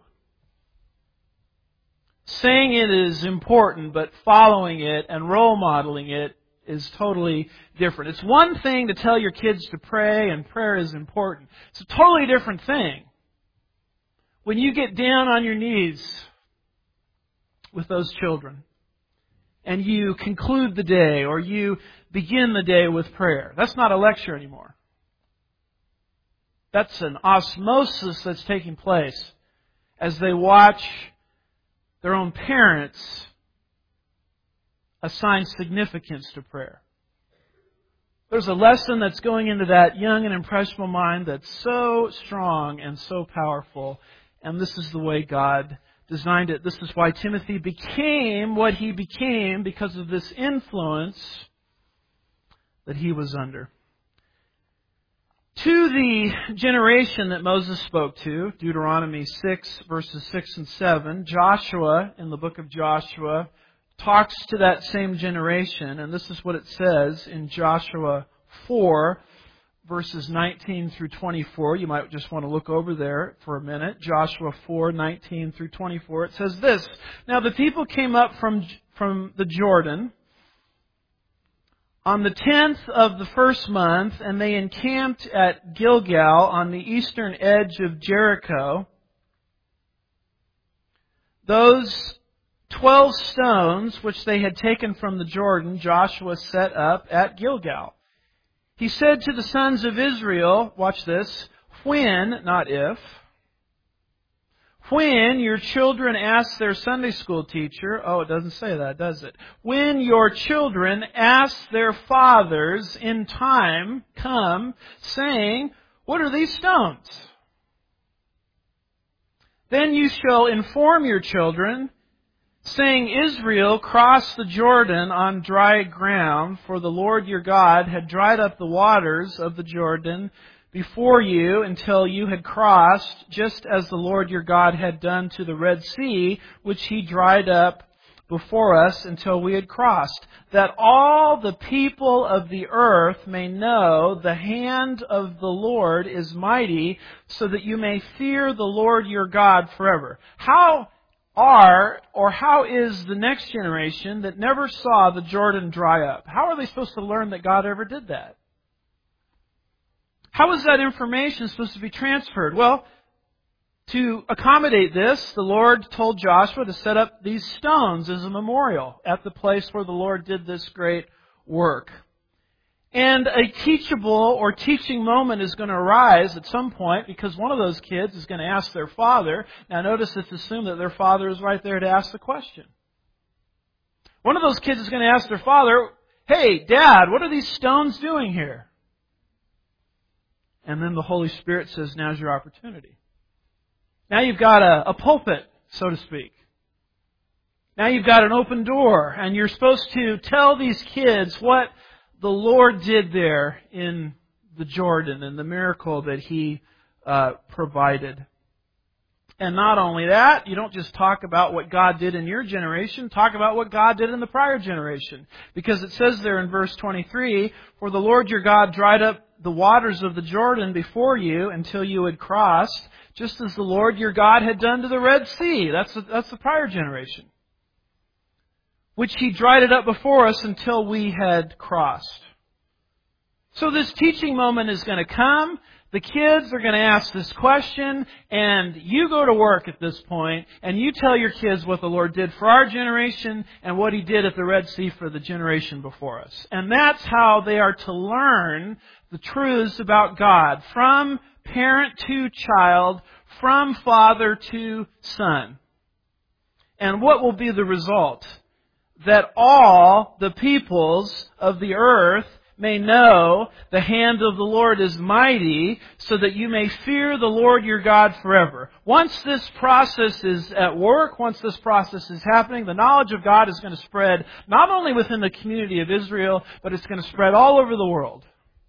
Saying it is important, but following it and role modeling it is totally different. It's one thing to tell your kids to pray, and prayer is important. It's a totally different thing when you get down on your knees with those children and you conclude the day or you begin the day with prayer. That's not a lecture anymore. That's an osmosis that's taking place as they watch their own parents assign significance to prayer. There's a lesson that's going into that young and impressionable mind that's so strong and so powerful. And this is the way God designed it. This is why Timothy became what he became, because of this influence that he was under. To the generation that Moses spoke to, Deuteronomy 6, verses 6 and 7, Joshua, in the book of Joshua, talks to that same generation, and this is what it says in Joshua 4, verses 19 through 24. You might just want to look over there for a minute. Joshua 4, 19 through 24. It says this: Now the people came up from the Jordan on the 10th of the first month, and they encamped at Gilgal on the eastern edge of Jericho. Those 12 stones which they had taken from the Jordan, Joshua set up at Gilgal. He said to the sons of Israel, watch this, when, not if, when your children ask their Sunday school teacher, it doesn't say that, does it? When your children ask their fathers in time come, saying, what are these stones? Then you shall inform your children, saying, Israel crossed the Jordan on dry ground, for the Lord your God had dried up the waters of the Jordan before you until you had crossed, just as the Lord your God had done to the Red Sea, which He dried up before us until we had crossed, that all the people of the earth may know the hand of the Lord is mighty, so that you may fear the Lord your God forever. How is the next generation that never saw the Jordan dry up? How are they supposed to learn that God ever did that? How is that information supposed to be transferred? Well, to accommodate this, the Lord told Joshua to set up these stones as a memorial at the place where the Lord did this great work. And a teachable or teaching moment is going to arise at some point, because one of those kids is going to ask their father. Now notice it's assumed that their father is right there to ask the question. One of those kids is going to ask their father, hey, Dad, what are these stones doing here? And then the Holy Spirit says, now's your opportunity. Now you've got a pulpit, so to speak. Now you've got an open door, and you're supposed to tell these kids what the Lord did there in the Jordan and the miracle that He provided. And not only that, you don't just talk about what God did in your generation, talk about what God did in the prior generation. Because it says there in verse 23, for the Lord your God dried up the waters of the Jordan before you until you had crossed, just as the Lord your God had done to the Red Sea. That's the prior generation. Which He dried it up before us until we had crossed. So this teaching moment is going to come. The kids are going to ask this question, and you go to work at this point, and you tell your kids what the Lord did for our generation and what He did at the Red Sea for the generation before us. And that's how they are to learn the truths about God, from parent to child, from father to son. And what will be the result? That all the peoples of the earth may know the hand of the Lord is mighty, so that you may fear the Lord your God forever. Once this process is at work, once this process is happening, the knowledge of God is going to spread not only within the community of Israel, but it's going to spread all over the world.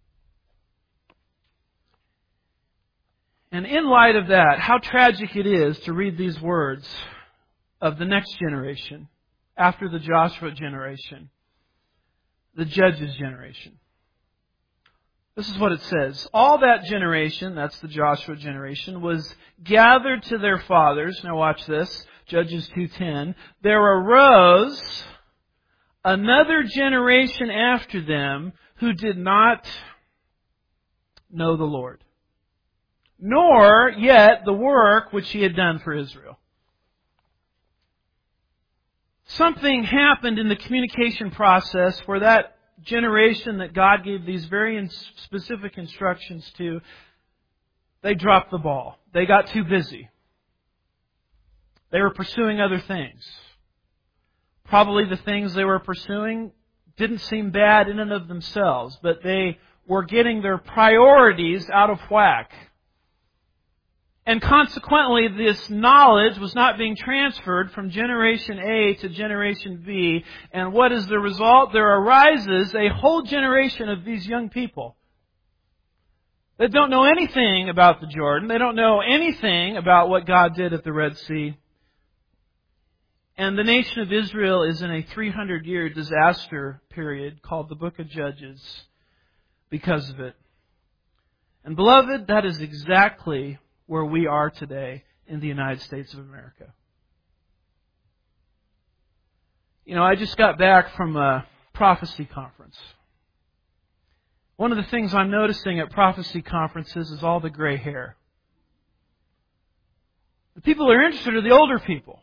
And in light of that, how tragic it is to read these words of the next generation, after the Joshua generation, the Judges generation. This is what it says. All that generation, that's the Joshua generation, was gathered to their fathers. Now watch this, Judges 2:10. There arose another generation after them who did not know the Lord, nor yet the work which He had done for Israel. Something happened in the communication process where that generation that God gave these very specific instructions to, they dropped the ball. They got too busy. They were pursuing other things. Probably the things they were pursuing didn't seem bad in and of themselves, but they were getting their priorities out of whack. And consequently, this knowledge was not being transferred from generation A to generation B. And what is the result? There arises a whole generation of these young people that don't know anything about the Jordan. They don't know anything about what God did at the Red Sea. And the nation of Israel is in a 300-year disaster period called the Book of Judges because of it. And beloved, that is exactly where we are today in the United States of America. You know, I just got back from a prophecy conference. One of the things I'm noticing at prophecy conferences is all the gray hair. The people who are interested are the older people.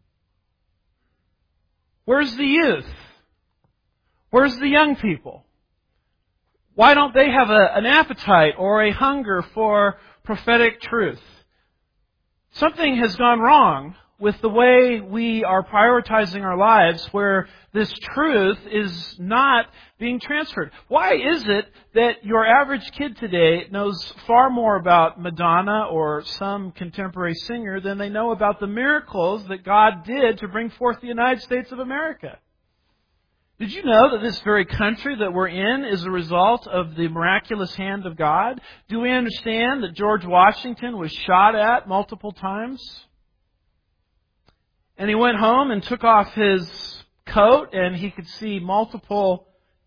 Where's the youth? Where's the young people? Why don't they have an appetite or a hunger for prophetic truth? Something has gone wrong with the way we are prioritizing our lives where this truth is not being transferred. Why is it that your average kid today knows far more about Madonna or some contemporary singer than they know about the miracles that God did to bring forth the United States of America? Did you know that this very country that we're in is a result of the miraculous hand of God? Do we understand that George Washington was shot at multiple times? And he went home and took off his coat and he could see multiple,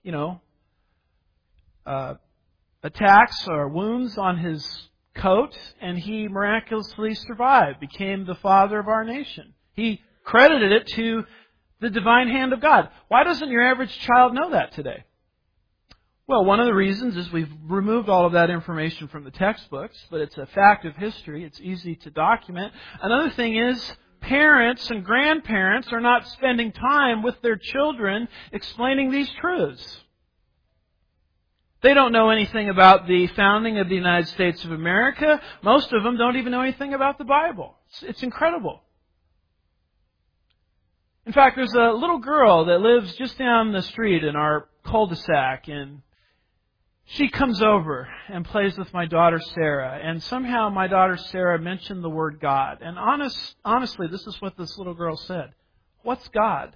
attacks or wounds on his coat, and he miraculously survived, became the father of our nation. He credited it to the divine hand of God. Why doesn't your average child know that today? Well, one of the reasons is we've removed all of that information from the textbooks, but it's a fact of history. It's easy to document. Another thing is parents and grandparents are not spending time with their children explaining these truths. They don't know anything about the founding of the United States of America. Most of them don't even know anything about the Bible. It's incredible. In fact, there's a little girl that lives just down the street in our cul-de-sac, and she comes over and plays with my daughter Sarah, and somehow my daughter Sarah mentioned the word God. And honestly, this is what this little girl said. What's God?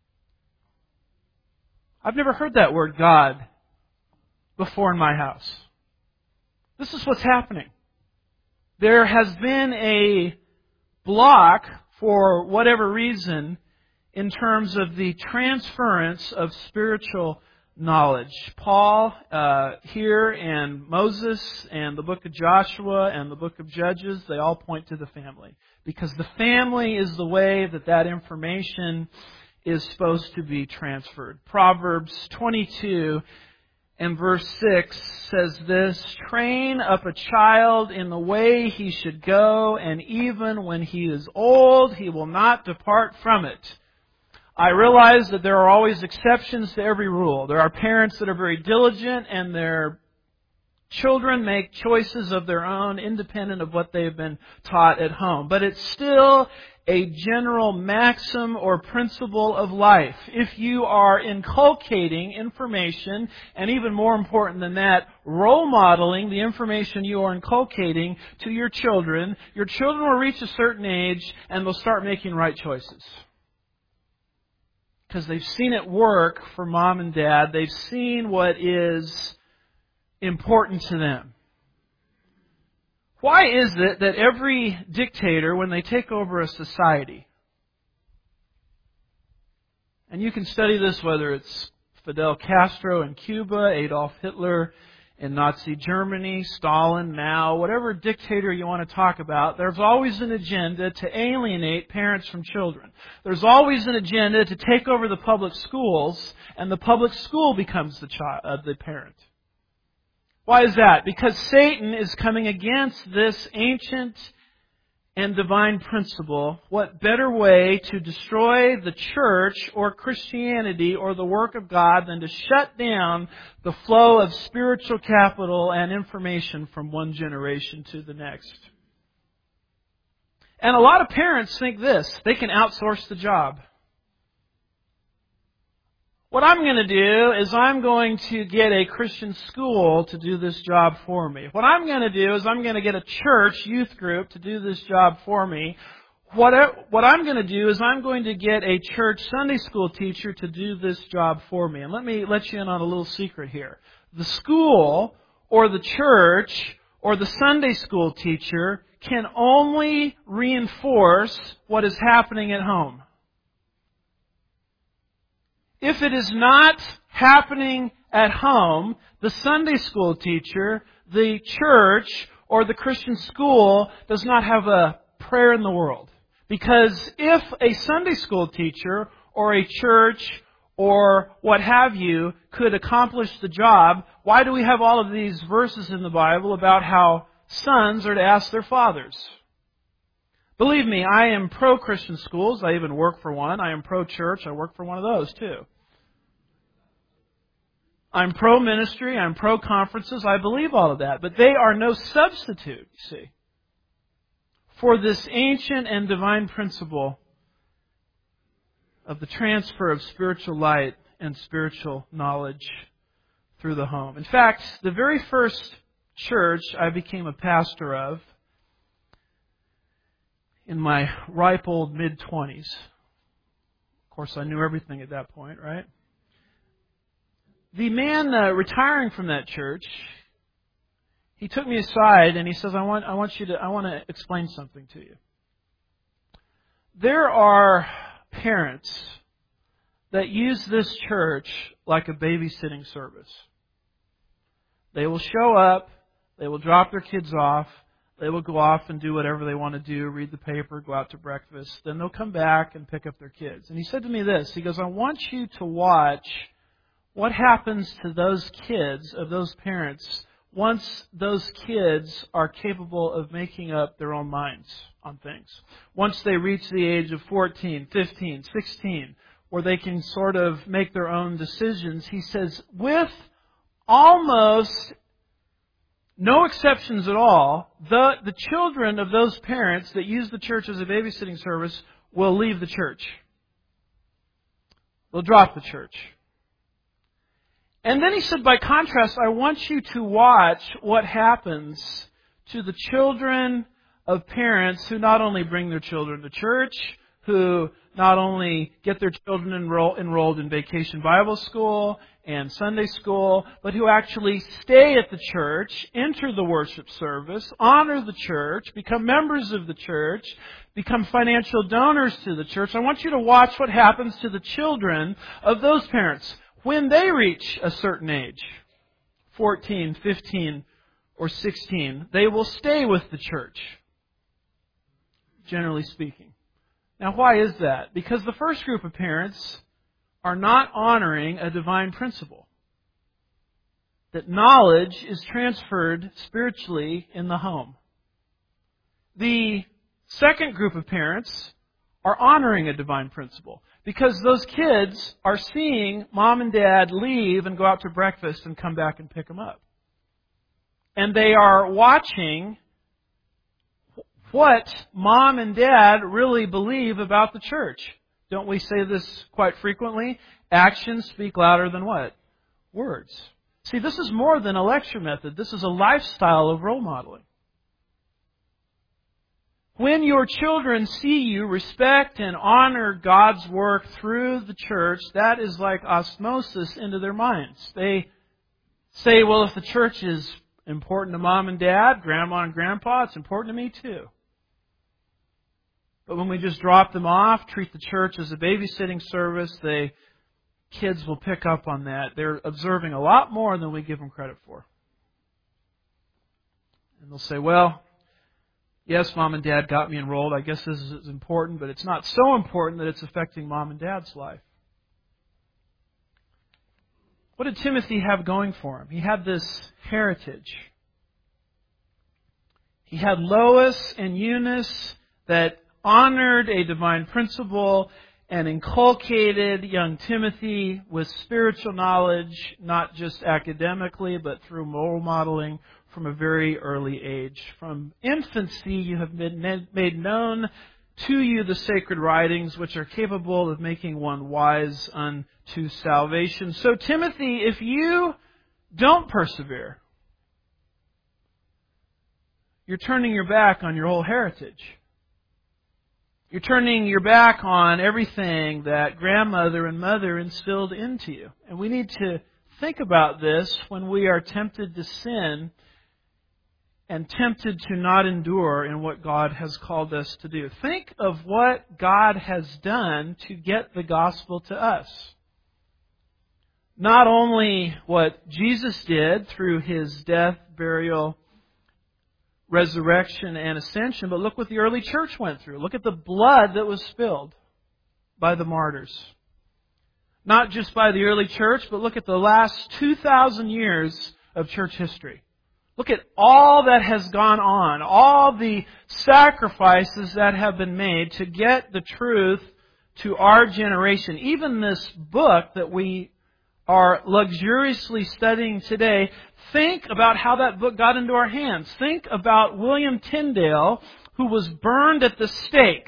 I've never heard that word God before in my house. This is what's happening. There has been a block, for whatever reason, in terms of the transference of spiritual knowledge. Paul here and Moses and the book of Joshua and the book of Judges, they all point to the family. Because the family is the way that information is supposed to be transferred. Proverbs 22 and verse 6 says this, "Train up a child in the way he should go, and even when he is old, he will not depart from it." I realize that there are always exceptions to every rule. There are parents that are very diligent and their children make choices of their own independent of what they've been taught at home. But it's still a general maxim or principle of life. If you are inculcating information, and even more important than that, role modeling the information you are inculcating to your children will reach a certain age and they'll start making right choices. Because they've seen it work for mom and dad. They've seen what is important to them. Why is it that every dictator, when they take over a society, and you can study this whether it's Fidel Castro in Cuba, Adolf Hitler in Nazi Germany, Stalin, Mao, whatever dictator you want to talk about, there's always an agenda to alienate parents from children. There's always an agenda to take over the public schools, and the public school becomes the parent. Why is that? Because Satan is coming against this ancient and divine principle. What better way to destroy the church or Christianity or the work of God than to shut down the flow of spiritual capital and information from one generation to the next? And a lot of parents think this: they can outsource the job. what I'm going to do is I'm going to get a Christian school to do this job for me. What I'm going to do is I'm going to get a church youth group to do this job for me. What I'm going to do is I'm going to get a church Sunday school teacher to do this job for me. And let me let you in on a little secret here. The school or the church or the Sunday school teacher can only reinforce what is happening at home. If it is not happening at home, the Sunday school teacher, the church, or the Christian school does not have a prayer in the world. Because if a Sunday school teacher or a church or what have you could accomplish the job, why do we have all of these verses in the Bible about how sons are to ask their fathers? Believe me, I am pro-Christian schools. I even work for one. I am pro-church. I work for one of those too. I'm pro-ministry. I'm pro-conferences. I believe all of that. But they are no substitute, you see, for this ancient and divine principle of the transfer of spiritual light and spiritual knowledge through the home. In fact, the very first church I became a pastor of in my ripe old mid-20s. Of course, I knew everything at that point, right? The man retiring from that church, he took me aside and he says, I want to explain something to you. There are parents that use this church like a babysitting service. They will show up, they will drop their kids off, they will go off and do whatever they want to do, read the paper, go out to breakfast, then they'll come back and pick up their kids. And he said to me this, he goes, I want you to watch what happens to those kids, of those parents, once those kids are capable of making up their own minds on things. Once they reach the age of 14, 15, 16, where they can sort of make their own decisions, he says, with almost no exceptions at all, the children of those parents that use the church as a babysitting service will leave the church. They'll drop the church. And then he said, by contrast, I want you to watch what happens to the children of parents who not only bring their children to church, who not only get their children enrolled in vacation Bible school and Sunday school, but who actually stay at the church, enter the worship service, honor the church, become members of the church, become financial donors to the church. I want you to watch what happens to the children of those parents when they reach a certain age, 14, 15, or 16. They will stay with the church, generally speaking. Now, why is that? Because the first group of parents are not honoring a divine principle, that knowledge is transferred spiritually in the home. The second group of parents are honoring a divine principle, because those kids are seeing mom and dad leave and go out to breakfast and come back and pick them up. And they are watching what mom and dad really believe about the church. Don't we say this quite frequently? Actions speak louder than what? Words. See, this is more than a lecture method. This is a lifestyle of role modeling. When your children see you respect and honor God's work through the church, that is like osmosis into their minds. They say, well, if the church is important to mom and dad, grandma and grandpa, it's important to me too. But when we just drop them off, treat the church as a babysitting service, kids will pick up on that. They're observing a lot more than we give them credit for. And they'll say, well, yes, mom and dad got me enrolled. I guess this is important, but it's not so important that it's affecting mom and dad's life. What did Timothy have going for him? He had this heritage. He had Lois and Eunice that honored a divine principle and inculcated young Timothy with spiritual knowledge, not just academically, but through role modeling from a very early age. From infancy, you have been made known to you the sacred writings, which are capable of making one wise unto salvation. So, Timothy, if you don't persevere, you're turning your back on your whole heritage. You're turning your back on everything that grandmother and mother instilled into you. And we need to think about this when we are tempted to sin and tempted to not endure in what God has called us to do. Think of what God has done to get the gospel to us. Not only what Jesus did through His death, burial, resurrection, and ascension, but look what the early church went through. Look at the blood that was spilled by the martyrs. Not just by the early church, but look at the last 2,000 years of church history. Look at all that has gone on, all the sacrifices that have been made to get the truth to our generation. Even this book that we are luxuriously studying today, think about how that book got into our hands. Think about William Tyndale, who was burned at the stake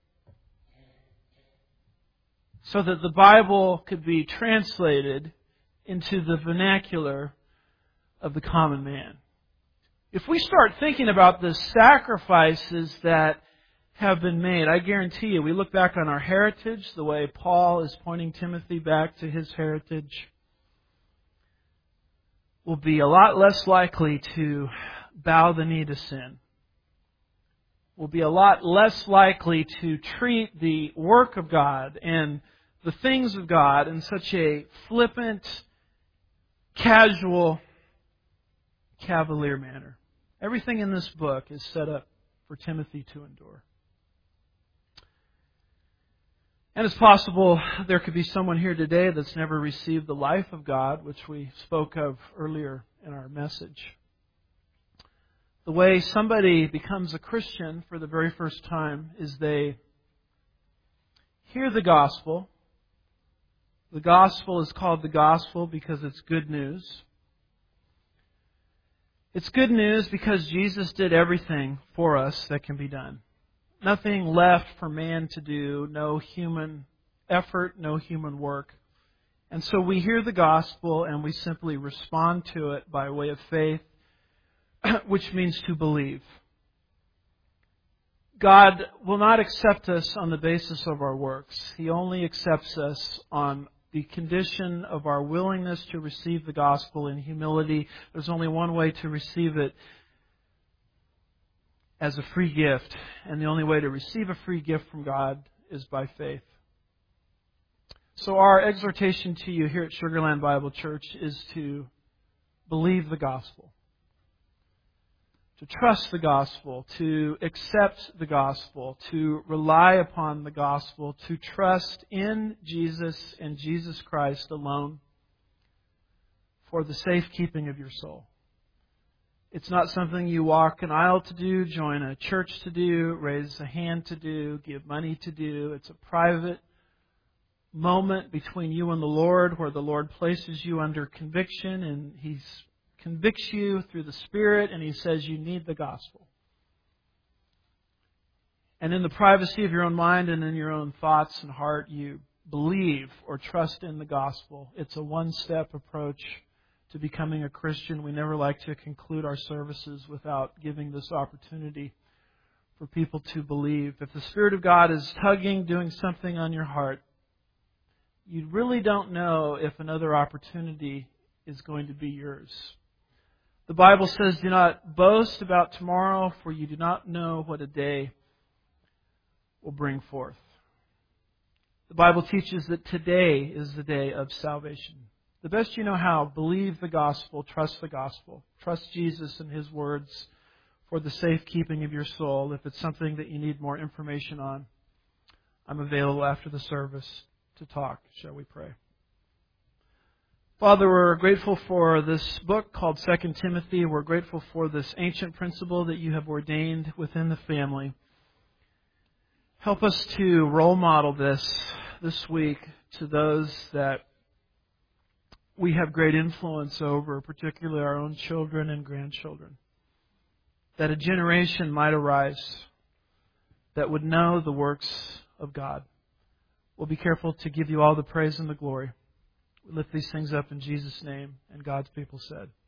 so that the Bible could be translated into the vernacular of the common man. If we start thinking about the sacrifices that have been made, I guarantee you, we look back on our heritage, the way Paul is pointing Timothy back to his heritage, we'll be a lot less likely to bow the knee to sin. We'll be a lot less likely to treat the work of God and the things of God in such a flippant, casual, cavalier manner. Everything in this book is set up for Timothy to endure. And it's possible there could be someone here today that's never received the life of God, which we spoke of earlier in our message. The way somebody becomes a Christian for the very first time is they hear the gospel. The gospel is called the gospel because it's good news. It's good news because Jesus did everything for us that can be done. Nothing left for man to do, no human effort, no human work. And so we hear the gospel and we simply respond to it by way of faith, which means to believe. God will not accept us on the basis of our works. He only accepts us on the condition of our willingness to receive the gospel in humility. There's only one way to receive it, as a free gift. And the only way to receive a free gift from God is by faith. So our exhortation to you here at Sugar Land Bible Church is to believe the gospel, to trust the gospel, to accept the gospel, to rely upon the gospel, to trust in Jesus and Jesus Christ alone for the safekeeping of your soul. It's not something you walk an aisle to do, join a church to do, raise a hand to do, give money to do. It's a private moment between you and the Lord where the Lord places you under conviction and He convicts you through the Spirit and He says you need the gospel. And in the privacy of your own mind and in your own thoughts and heart, you believe or trust in the gospel. It's a one-step approach to becoming a Christian. We never like to conclude our services without giving this opportunity for people to believe. If the Spirit of God is tugging, doing something on your heart, you really don't know if another opportunity is going to be yours. The Bible says, do not boast about tomorrow, for you do not know what a day will bring forth. The Bible teaches that today is the day of salvation. The best you know how, believe the gospel, trust the gospel. Trust Jesus and His words for the safekeeping of your soul. If it's something that you need more information on, I'm available after the service to talk. Shall we pray? Father, we're grateful for this book called 2 Timothy. We're grateful for this ancient principle that you have ordained within the family. Help us to role model this week to those that we have great influence over, particularly our own children and grandchildren. That a generation might arise that would know the works of God. We'll be careful to give you all the praise and the glory. We lift these things up in Jesus' name, and God's people said.